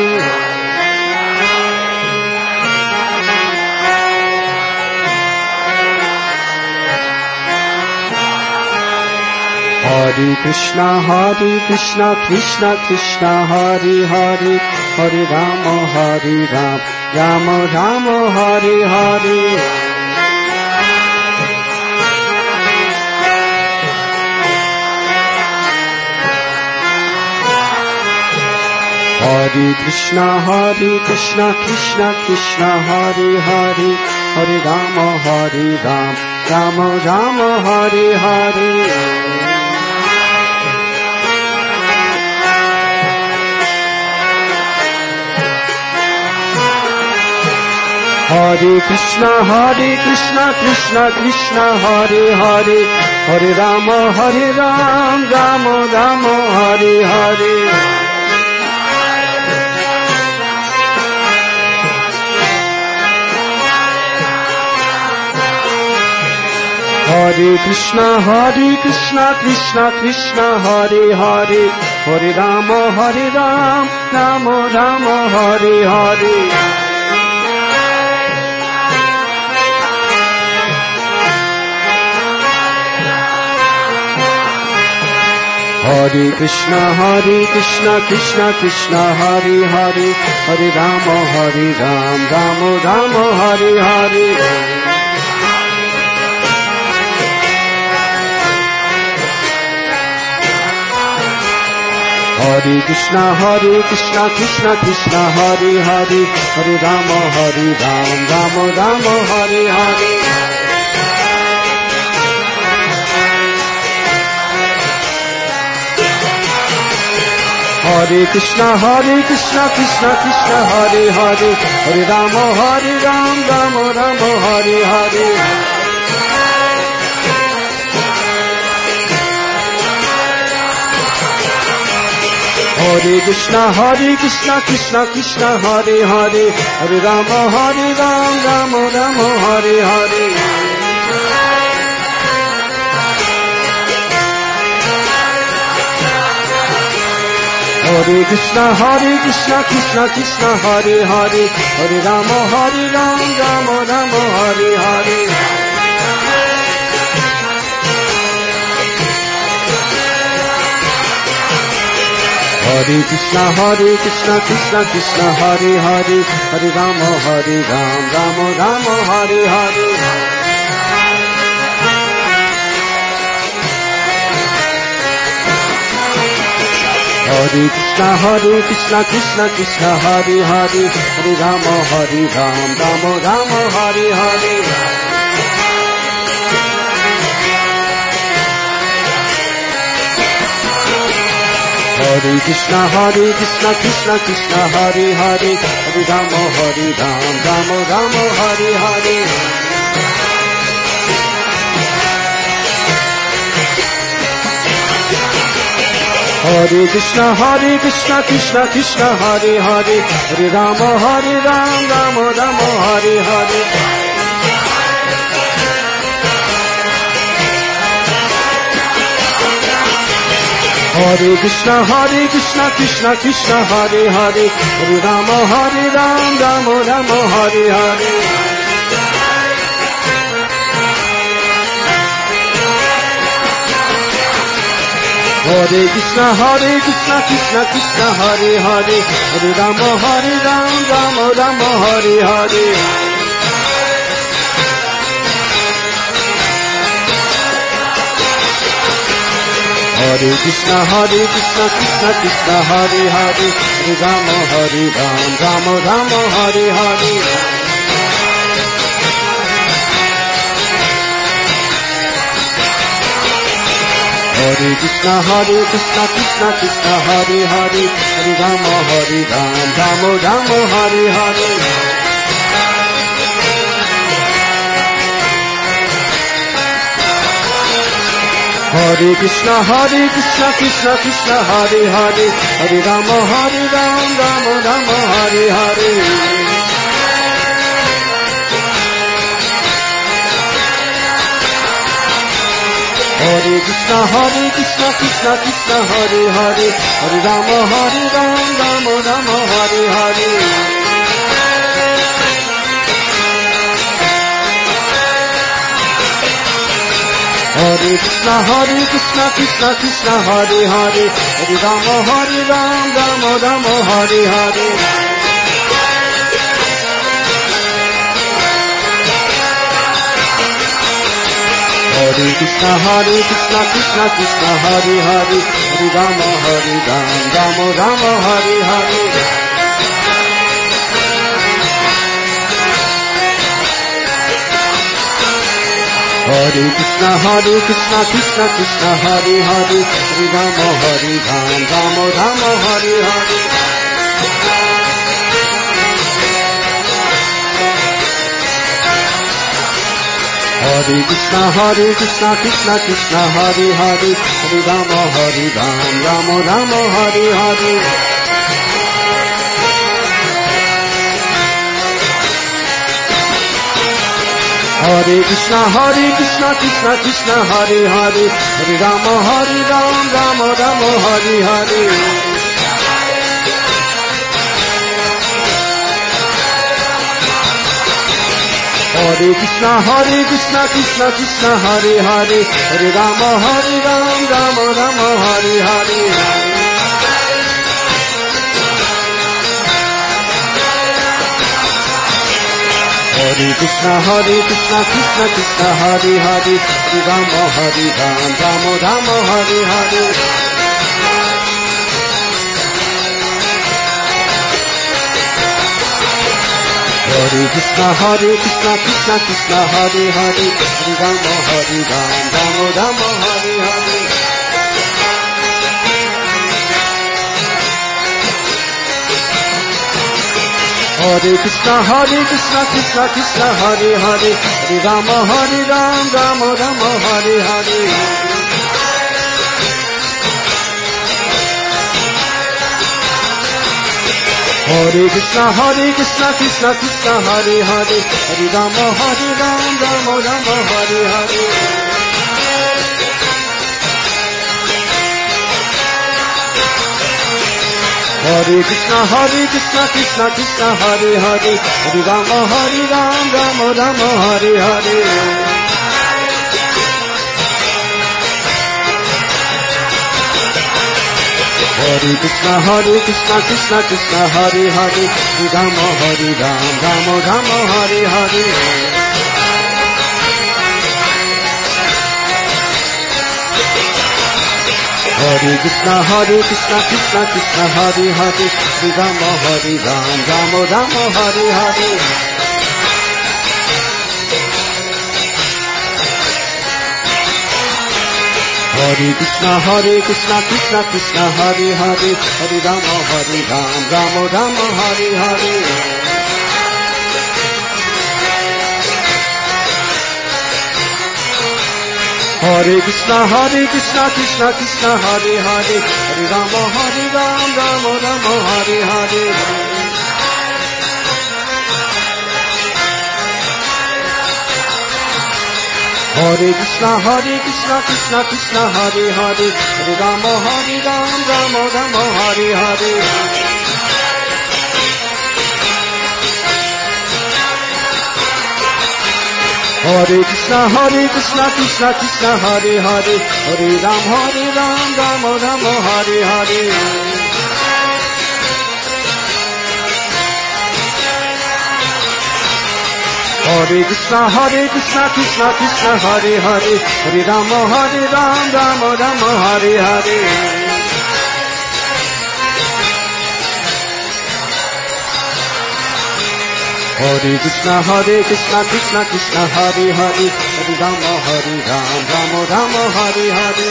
Hare Krishna, Hare Krishna, Krishna Krishna, Hare Hare, Hare Rama, Hare Rama, Rama Rama, Hare Hare. Hare Krishna, Hare Krishna, Krishna Krishna, Hare Hare, Hare Rama, Hare Ram, Rama Rama, Hare Hare. Hare Krishna, Hare Krishna, Krishna Krishna, Hare Hare, Hare Rama, Hare Ram, Rama Rama, Hare Hare. Hare Krishna, Hare Krishna, Krishna Krishna, Hare Hare, Hare Rama, Hare Ram, Rama Rama, Hare Hare. Hare Krishna, Hare Krishna, Krishna Krishna, Hare Hare, Hare Rama, Hare Ram, Rama Rama, Hare Hare. Hare Krishna, Hare Krishna, Krishna Krishna, Hare Hare, Hare Rama, Hare Ram, Rama Rama, Hare Hare. Hare Krishna, Hare Krishna, Krishna Krishna, Hare Hare, Hare Rama, Hare Ram, Rama Rama, Hare Hare. Hare Krishna, Hare Krishna, Krishna Krishna, Hare Hare, Hare Rama, Hare Ram, Rama Rama, Hare Hare. Hare Krishna, Hare Krishna, Krishna Krishna, Hare Hare, Hare Rama, Hare Ram, Rama Rama, Hare Hare. Hare Krishna, Hare Krishna, Krishna Krishna, Hare Hare, Hare Rama, Hare Ram, Rama Rama, Hare Hare. Hare Krishna, Hare Krishna, Krishna Krishna, Hare Hare, Hare Rama, Hare Ram, Rama Rama, Hare Hare. Hare Krishna, Hare Krishna, Krishna Krishna, Hare Hare, Hare Rama, Hare Ram, Rama Rama, Hare Hare. Hare Krishna, Hare Krishna, Krishna Krishna, Hare Hare, Hare Rama, Hare Ram, Rama Rama, Hare Hare. Hare Krishna, Hare Krishna, Krishna Krishna, Hare Hare, Hare Rama, Hare Ram, Rama Rama, Hare Hare. Hare Krishna, Hare Krishna, Krishna Krishna, Hare Hare, Hare Rama, Hare Ram, Rama Rama, Hare Hare. Hare Krishna, Hare Krishna, Krishna Krishna, Hare Hare, Hare Rama, Hare Ram, Rama Rama, Hare Hare. Hare Krishna, Hare Krishna, Krishna Krishna, Hare Hare, Hare Rama, Hare Ram, Rama Rama, Hare Hare. Hare Krishna, Hare Krishna, Krishna Krishna, Hare Hare, Hare Rama, Hare Ram, Rama Rama, Hare Hare. Hare Krishna, Hare Krishna, Krishna Krishna, Hare Hare, Hare Rama, Hare Ram, Rama Rama, Hare Hare. Hare Krishna, Hare Krishna, Krishna Krishna, Hare Hare, Hare Rama, Hare Ram, Rama Rama, Hare Hare. Hare Krishna, Hare Krishna, Krishna Krishna, Hare Hare, Hare Rama, Hare Rama, Rama Rama, Hare Hare. Hare Krishna, Hare Krishna, Krishna Krishna, Hare Hare, Hare Rama, Hare Rama, Rama Rama, Hare Hare. Hare Krishna, Hare Krishna, Krishna Krishna, Hare Hare, Hare Rama, Hare Rama, Rama Rama, Hare Hare. Hare Krishna, Hare Krishna, Krishna Krishna, Hare Hare, Hare Rama, Hare Rama, Rama Rama, Hare Hare. Hare Krishna, Hare Krishna, Krishna Krishna, Hare Hare, Hare Rama, Hare Rama, Rama Rama, Hare Hare. Hare Krishna, Hare Krishna, Krishna Krishna, Hare Hare, Hare Rama, Hare Rama, Rama Rama, Hare Hare. Hare Krishna, Hare Krishna, Krishna Krishna, Hare Hare, Hare Rama, Hare Rama, Rama Rama, Hare Hare. Hare Krishna, Hare Krishna, Krishna Krishna, Hare Hare, Hare Rama, Hare Rama, Rama Rama, Hare Hare. Hare Krishna, Hare Krishna, Krishna Krishna, Hare Hare, Hare Rama, Hare Rama, Rama Rama, Hare Hare. Hare Krishna, Hare Krishna, Krishna Krishna, Hare Hare, Hare Rama, Hare Rama, Rama Rama, Hare Hare. Hare Krishna, Hare Krishna, Krishna Krishna, Hare Hare, Hare Rama, Hare Rama, Rama Rama, Hare Hare. Hare Krishna, Hare Krishna, Krishna Krishna, Hare Hare, Hare Rama, Hare Rama, Rama Rama, Hare Hare. Hare Krishna, Hare Krishna, Krishna Krishna, Hare Hare, Hare Rama, Hare Rama, Rama Rama, Hare Hare. Hare Krishna, Hare Krishna, Krishna Krishna, Hare Hare, Hare Rama, Hare Rama, Rama Rama, Hare Hare. Hare Krishna, Hare Krishna, Krishna Krishna, Hare Hare, Hare Rama, Hare Rama, Rama Rama, Hare Hare. Hare Krishna, Hare Krishna, Krishna Krishna, Hare Hare, Hare Rama, Hare Rama, Rama Rama, Hare Hare. Hare Krishna, Hare Krishna, Krishna Krishna, Hare Hare, Hare Rama, Hare Rama, Rama Rama, Hare Hare. Hare Krishna, Hare Krishna, Krishna Krishna, Hare Hare, Hare Rama, Hare Rama, Rama Rama, Hare Hare.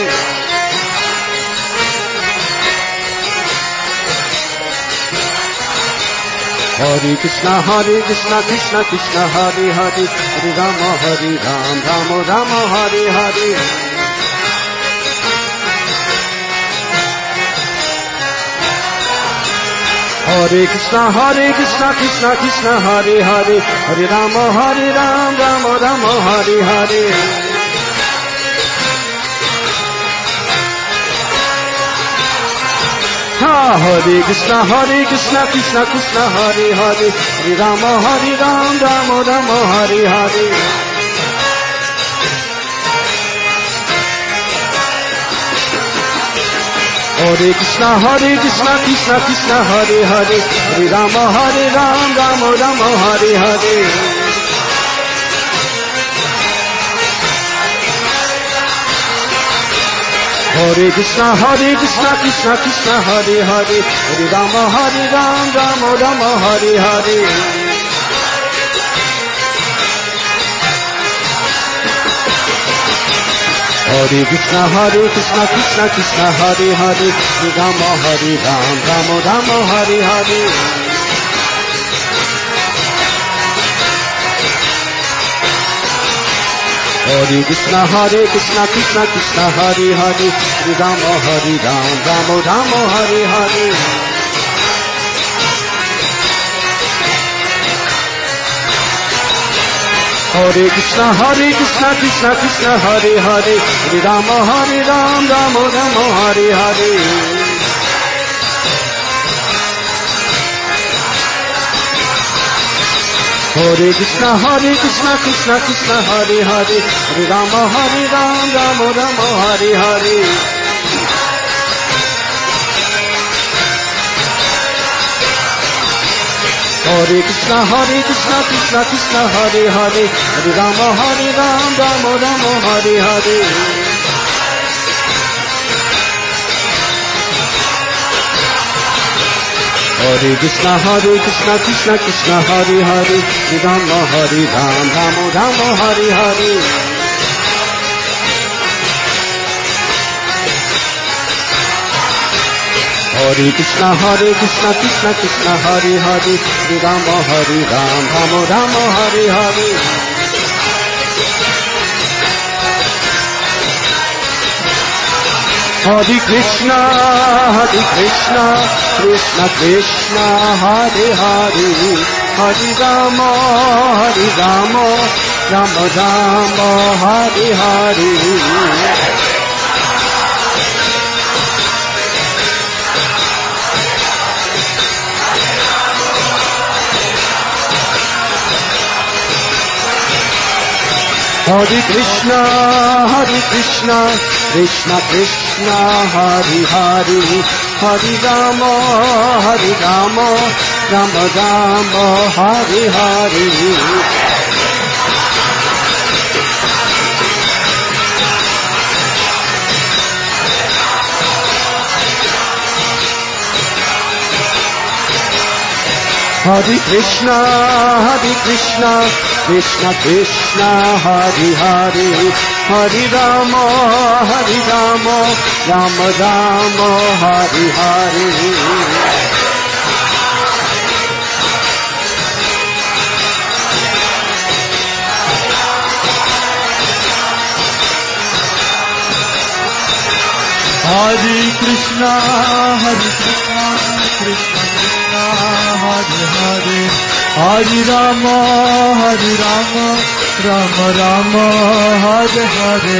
Hare Krishna, Hare Krishna, Krishna Krishna, Hare Hare, Hare Rama, Hare Rama, Rama Rama, Hare Hare. Hare Krishna, Hare Krishna, Krishna Krishna, Hare Hare, Hare Rama, Hare Rama, Rama Rama, Hare Hare. Hare Krishna, Hare Krishna, Krishna Krishna, Hare Hare, Hare Rama, Hare Rama, Rama Rama, Hare Hare. Hare Krishna, Hare Krishna, Krishna Krishna, Hare Hare, Hare Rama, Hare Rama, Rama Rama, Hare Hare. Hare Krishna, Hare Krishna, Krishna Krishna, Hare Hare, Hare Rama, Hare Ram, Rama Rama, Hare Hare. Hare Krishna, Hare Krishna, Krishna Krishna, Hare Hare, Hare Rama, Hare Ram, Rama Rama, Hare Hare. Hare Krishna, Hare Krishna, Krishna Krishna, Hare Hare, Hare Rama, Hare Ram, Rama Rama, Hare Hare. Hare Krishna, Hare Krishna, Krishna Krishna, Hare Hare, Hare Rama, Hare Ram, Rama Rama, Hare Hare. Hare Krishna, Hare Krishna, Krishna Krishna, Hare Hare, Hare Rama, Hare Ram, Rama Rama, Hare Hare. Hare Krishna, Hare Krishna, Krishna Krishna, Hare Hare, Hare Rama, Hare Ram, Rama Rama, Hare Hare. Hare Krishna, Hare Krishna, Krishna Krishna, Hare Hare, Hare Rama, Hare Ram, Rama Rama, Hare Hare. Hare Krishna, Hare Krishna, Krishna Krishna, Hare Hare, Hare Rama, Hare Ram, Rama Rama, Hare Hare. Hare Krishna, Hare Krishna, Krishna Krishna, Hare Hare, Hare Rama, Hare Rama, Rama Rama, Hare Hare. Hare Krishna, Hare Krishna, Krishna Krishna, Hare Hare, Hare Rama, Hare Rama, Rama Rama, Hare Hare. Hare Krishna, Hare Krishna, Krishna Krishna, Hare Hare, Hare Rama, Hare Rama, Rama Rama, Hare Hare. Hare Krishna, Hare Krishna, Krishna Krishna, Hare Hare, Hare Rama, Hare Rama, Rama Rama, Hare Hare.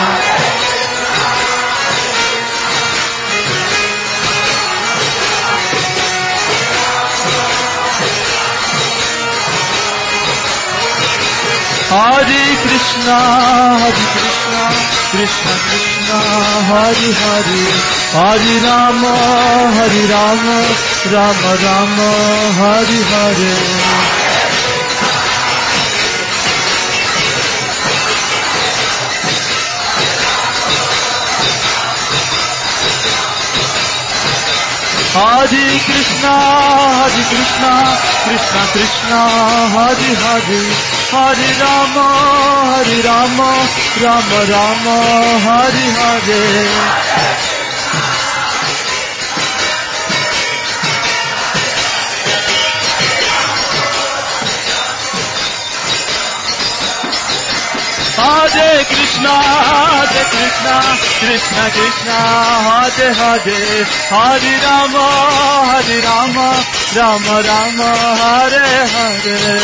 Hare Krishna, Hare Krishna, Krishna Krishna, Hare Hare, Hare Rama, Hare Rama, Rama Rama, Hare Hare. Hare Krishna, Hare Krishna, Krishna Krishna, Hare Hare, Hare Rama, Hare Rama, Rama Rama, Hare Hare. Hare Krishna, Hare Krishna, Krishna Krishna, Hare Hare, Hare Rama, Hare Rama, Rama Rama, Hare Hare.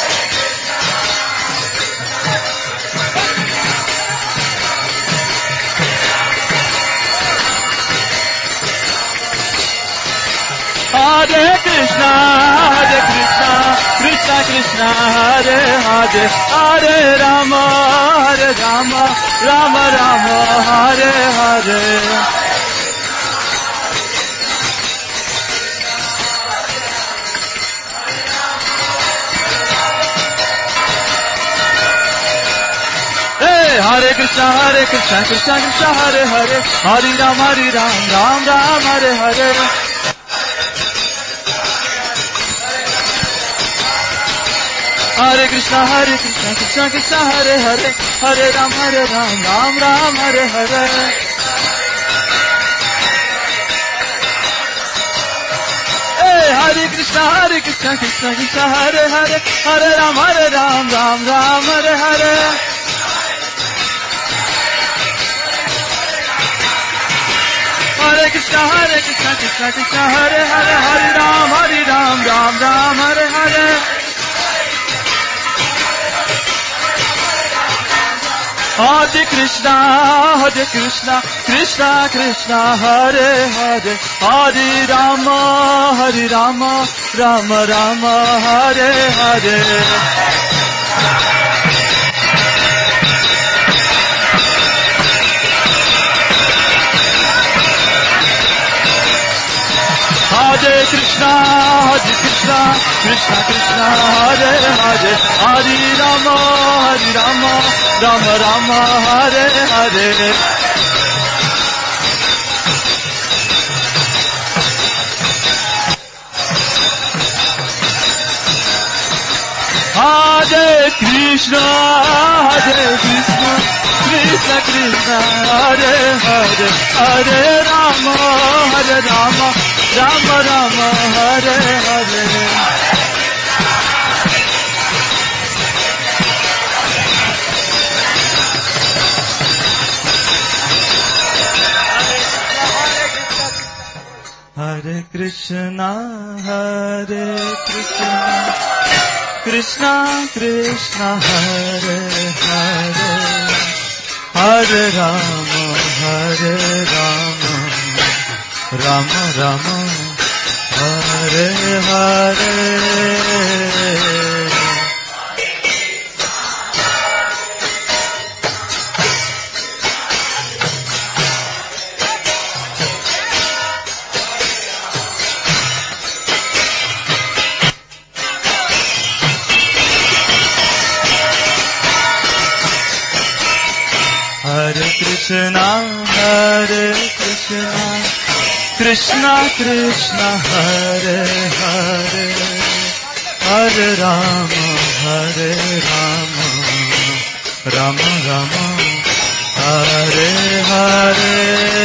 Hare Krishna, Hare Krishna, Krishna Krishna, Hare Hare, Hare Rama, Hare Rama, Rama Rama, Hare Hare. Hey, Hare Krishna, Hare Krishna, Krishna Krishna, Hare Hare, Hare Ram, Hare Ram, Ram Ram, Hare Hare. Hare Krishna, Hare Krishna, Krishna Krishna, Hare Hare, Hare Ram, Hare Ram, Ram Ram, Hare Hare. Hey, Hare Krishna, Hare Krishna, Krishna Krishna, Hare Hare, Hare Ram, Hare Ram, Ram Ram, Hare Hare. Hare Krishna, Hare Krishna, Krishna Krishna, Hare Hare, Hare Ram, Hare Ram, Ram Ram, Hare Hare. Hare Krishna, Hare Krishna, Krishna Krishna, Hare Hare, Hare Rama, Hare Rama, Rama Rama, Hare Hare. Hare Krishna, Hare Krishna, Krishna Krishna, Hare Hare, Hare Rama, Hare Rama, Rama Rama, Hare Hare. Hare Krishna, Hare Krishna, Krishna Krishna, Hare Hare, Hare Rama, Hare Rama, Rama Rama, Hare Hare. Hare Krishna, Hare Krishna, Krishna Krishna, Hare Hare, Hare Rama, Hare Rama, Rama Rama, Hare Hare. Hare Krishna, Hare Krishna, Krishna Krishna, Hare Hare, Hare Rama, Hare Rama, Rama Rama, Hare Hare.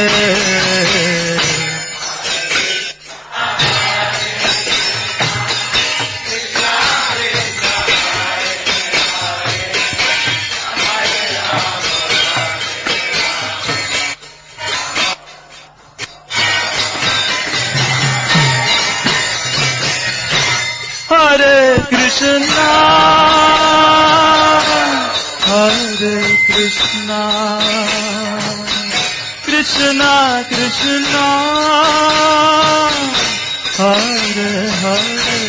Hare Krishna, Hare Krishna, Krishna Krishna, Hare Hare,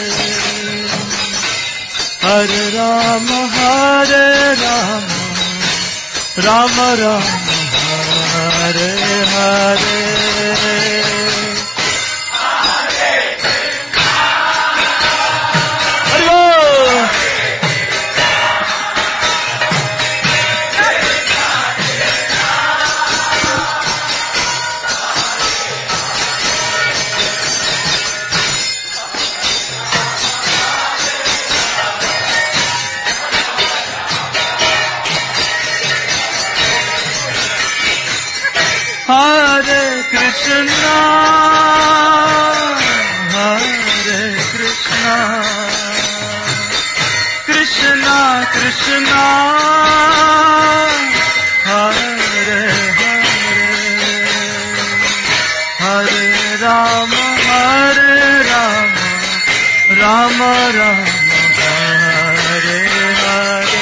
Hare Rama, Hare Rama, Rama Rama, Hare Hare. Hare Krishna, Hare Krishna, Krishna Krishna, Hare Hare, Hare Rama, Hare Rama, Rama Rama, Hare Hare.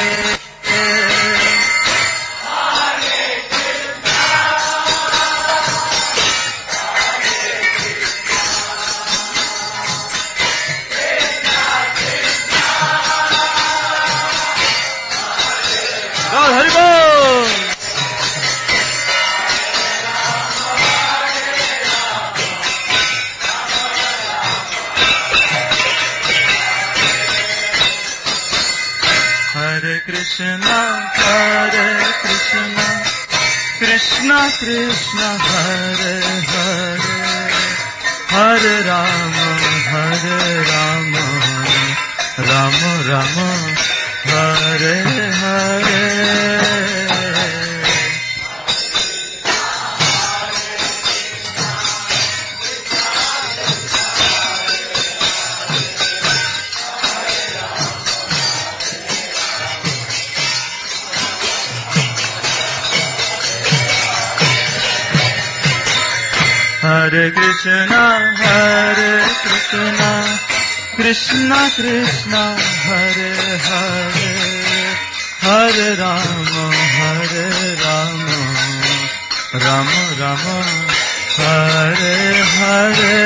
Hari Bol. Hare Krishna, Hare Krishna, Krishna Krishna, Hare Hare, Hare Rama, Hare Rama, Rama Rama, Hare Hare. Hare Krishna, Hare Krishna, Krishna Krishna, Hare Hare, Hare Rama, Hare Rama, Rama Rama, Hare Hare.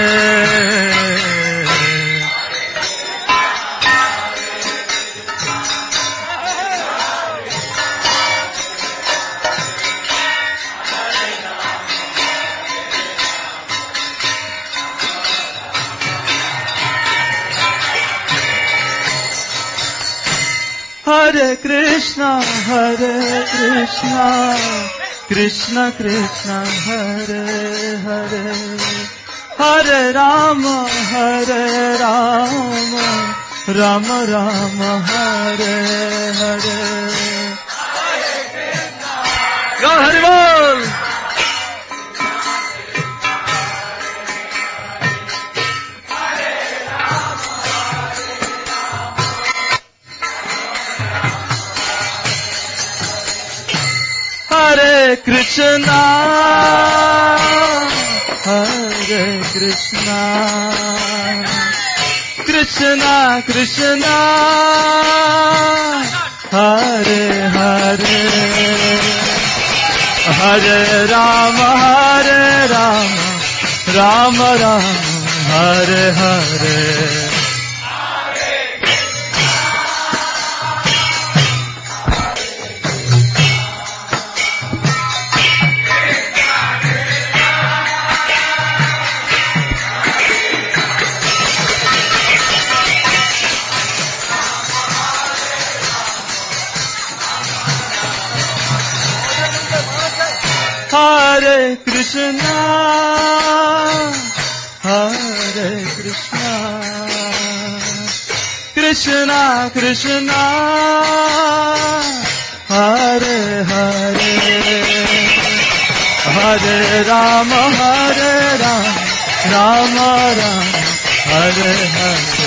Hare Krishna, Hare Krishna, Krishna Krishna, Hare Hare, Hare Rama, Hare Rama, Rama Rama, Hare Hare. Go Hare Bol. Hare Krishna, Hare Krishna, Krishna Krishna, Hare Hare, Hare Rama, Hare Rama, Rama Rama, Hare Hare. Hare Krishna, Hare Krishna, Krishna Krishna, Hare Hare, Hare Rama, Hare Rama, Rama Rama, Hare Hare.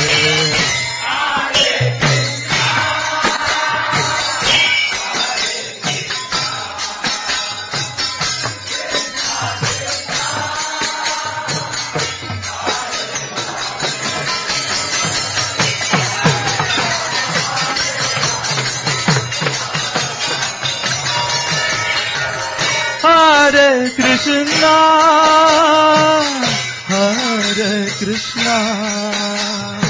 Hare Krishna, Hare Krishna,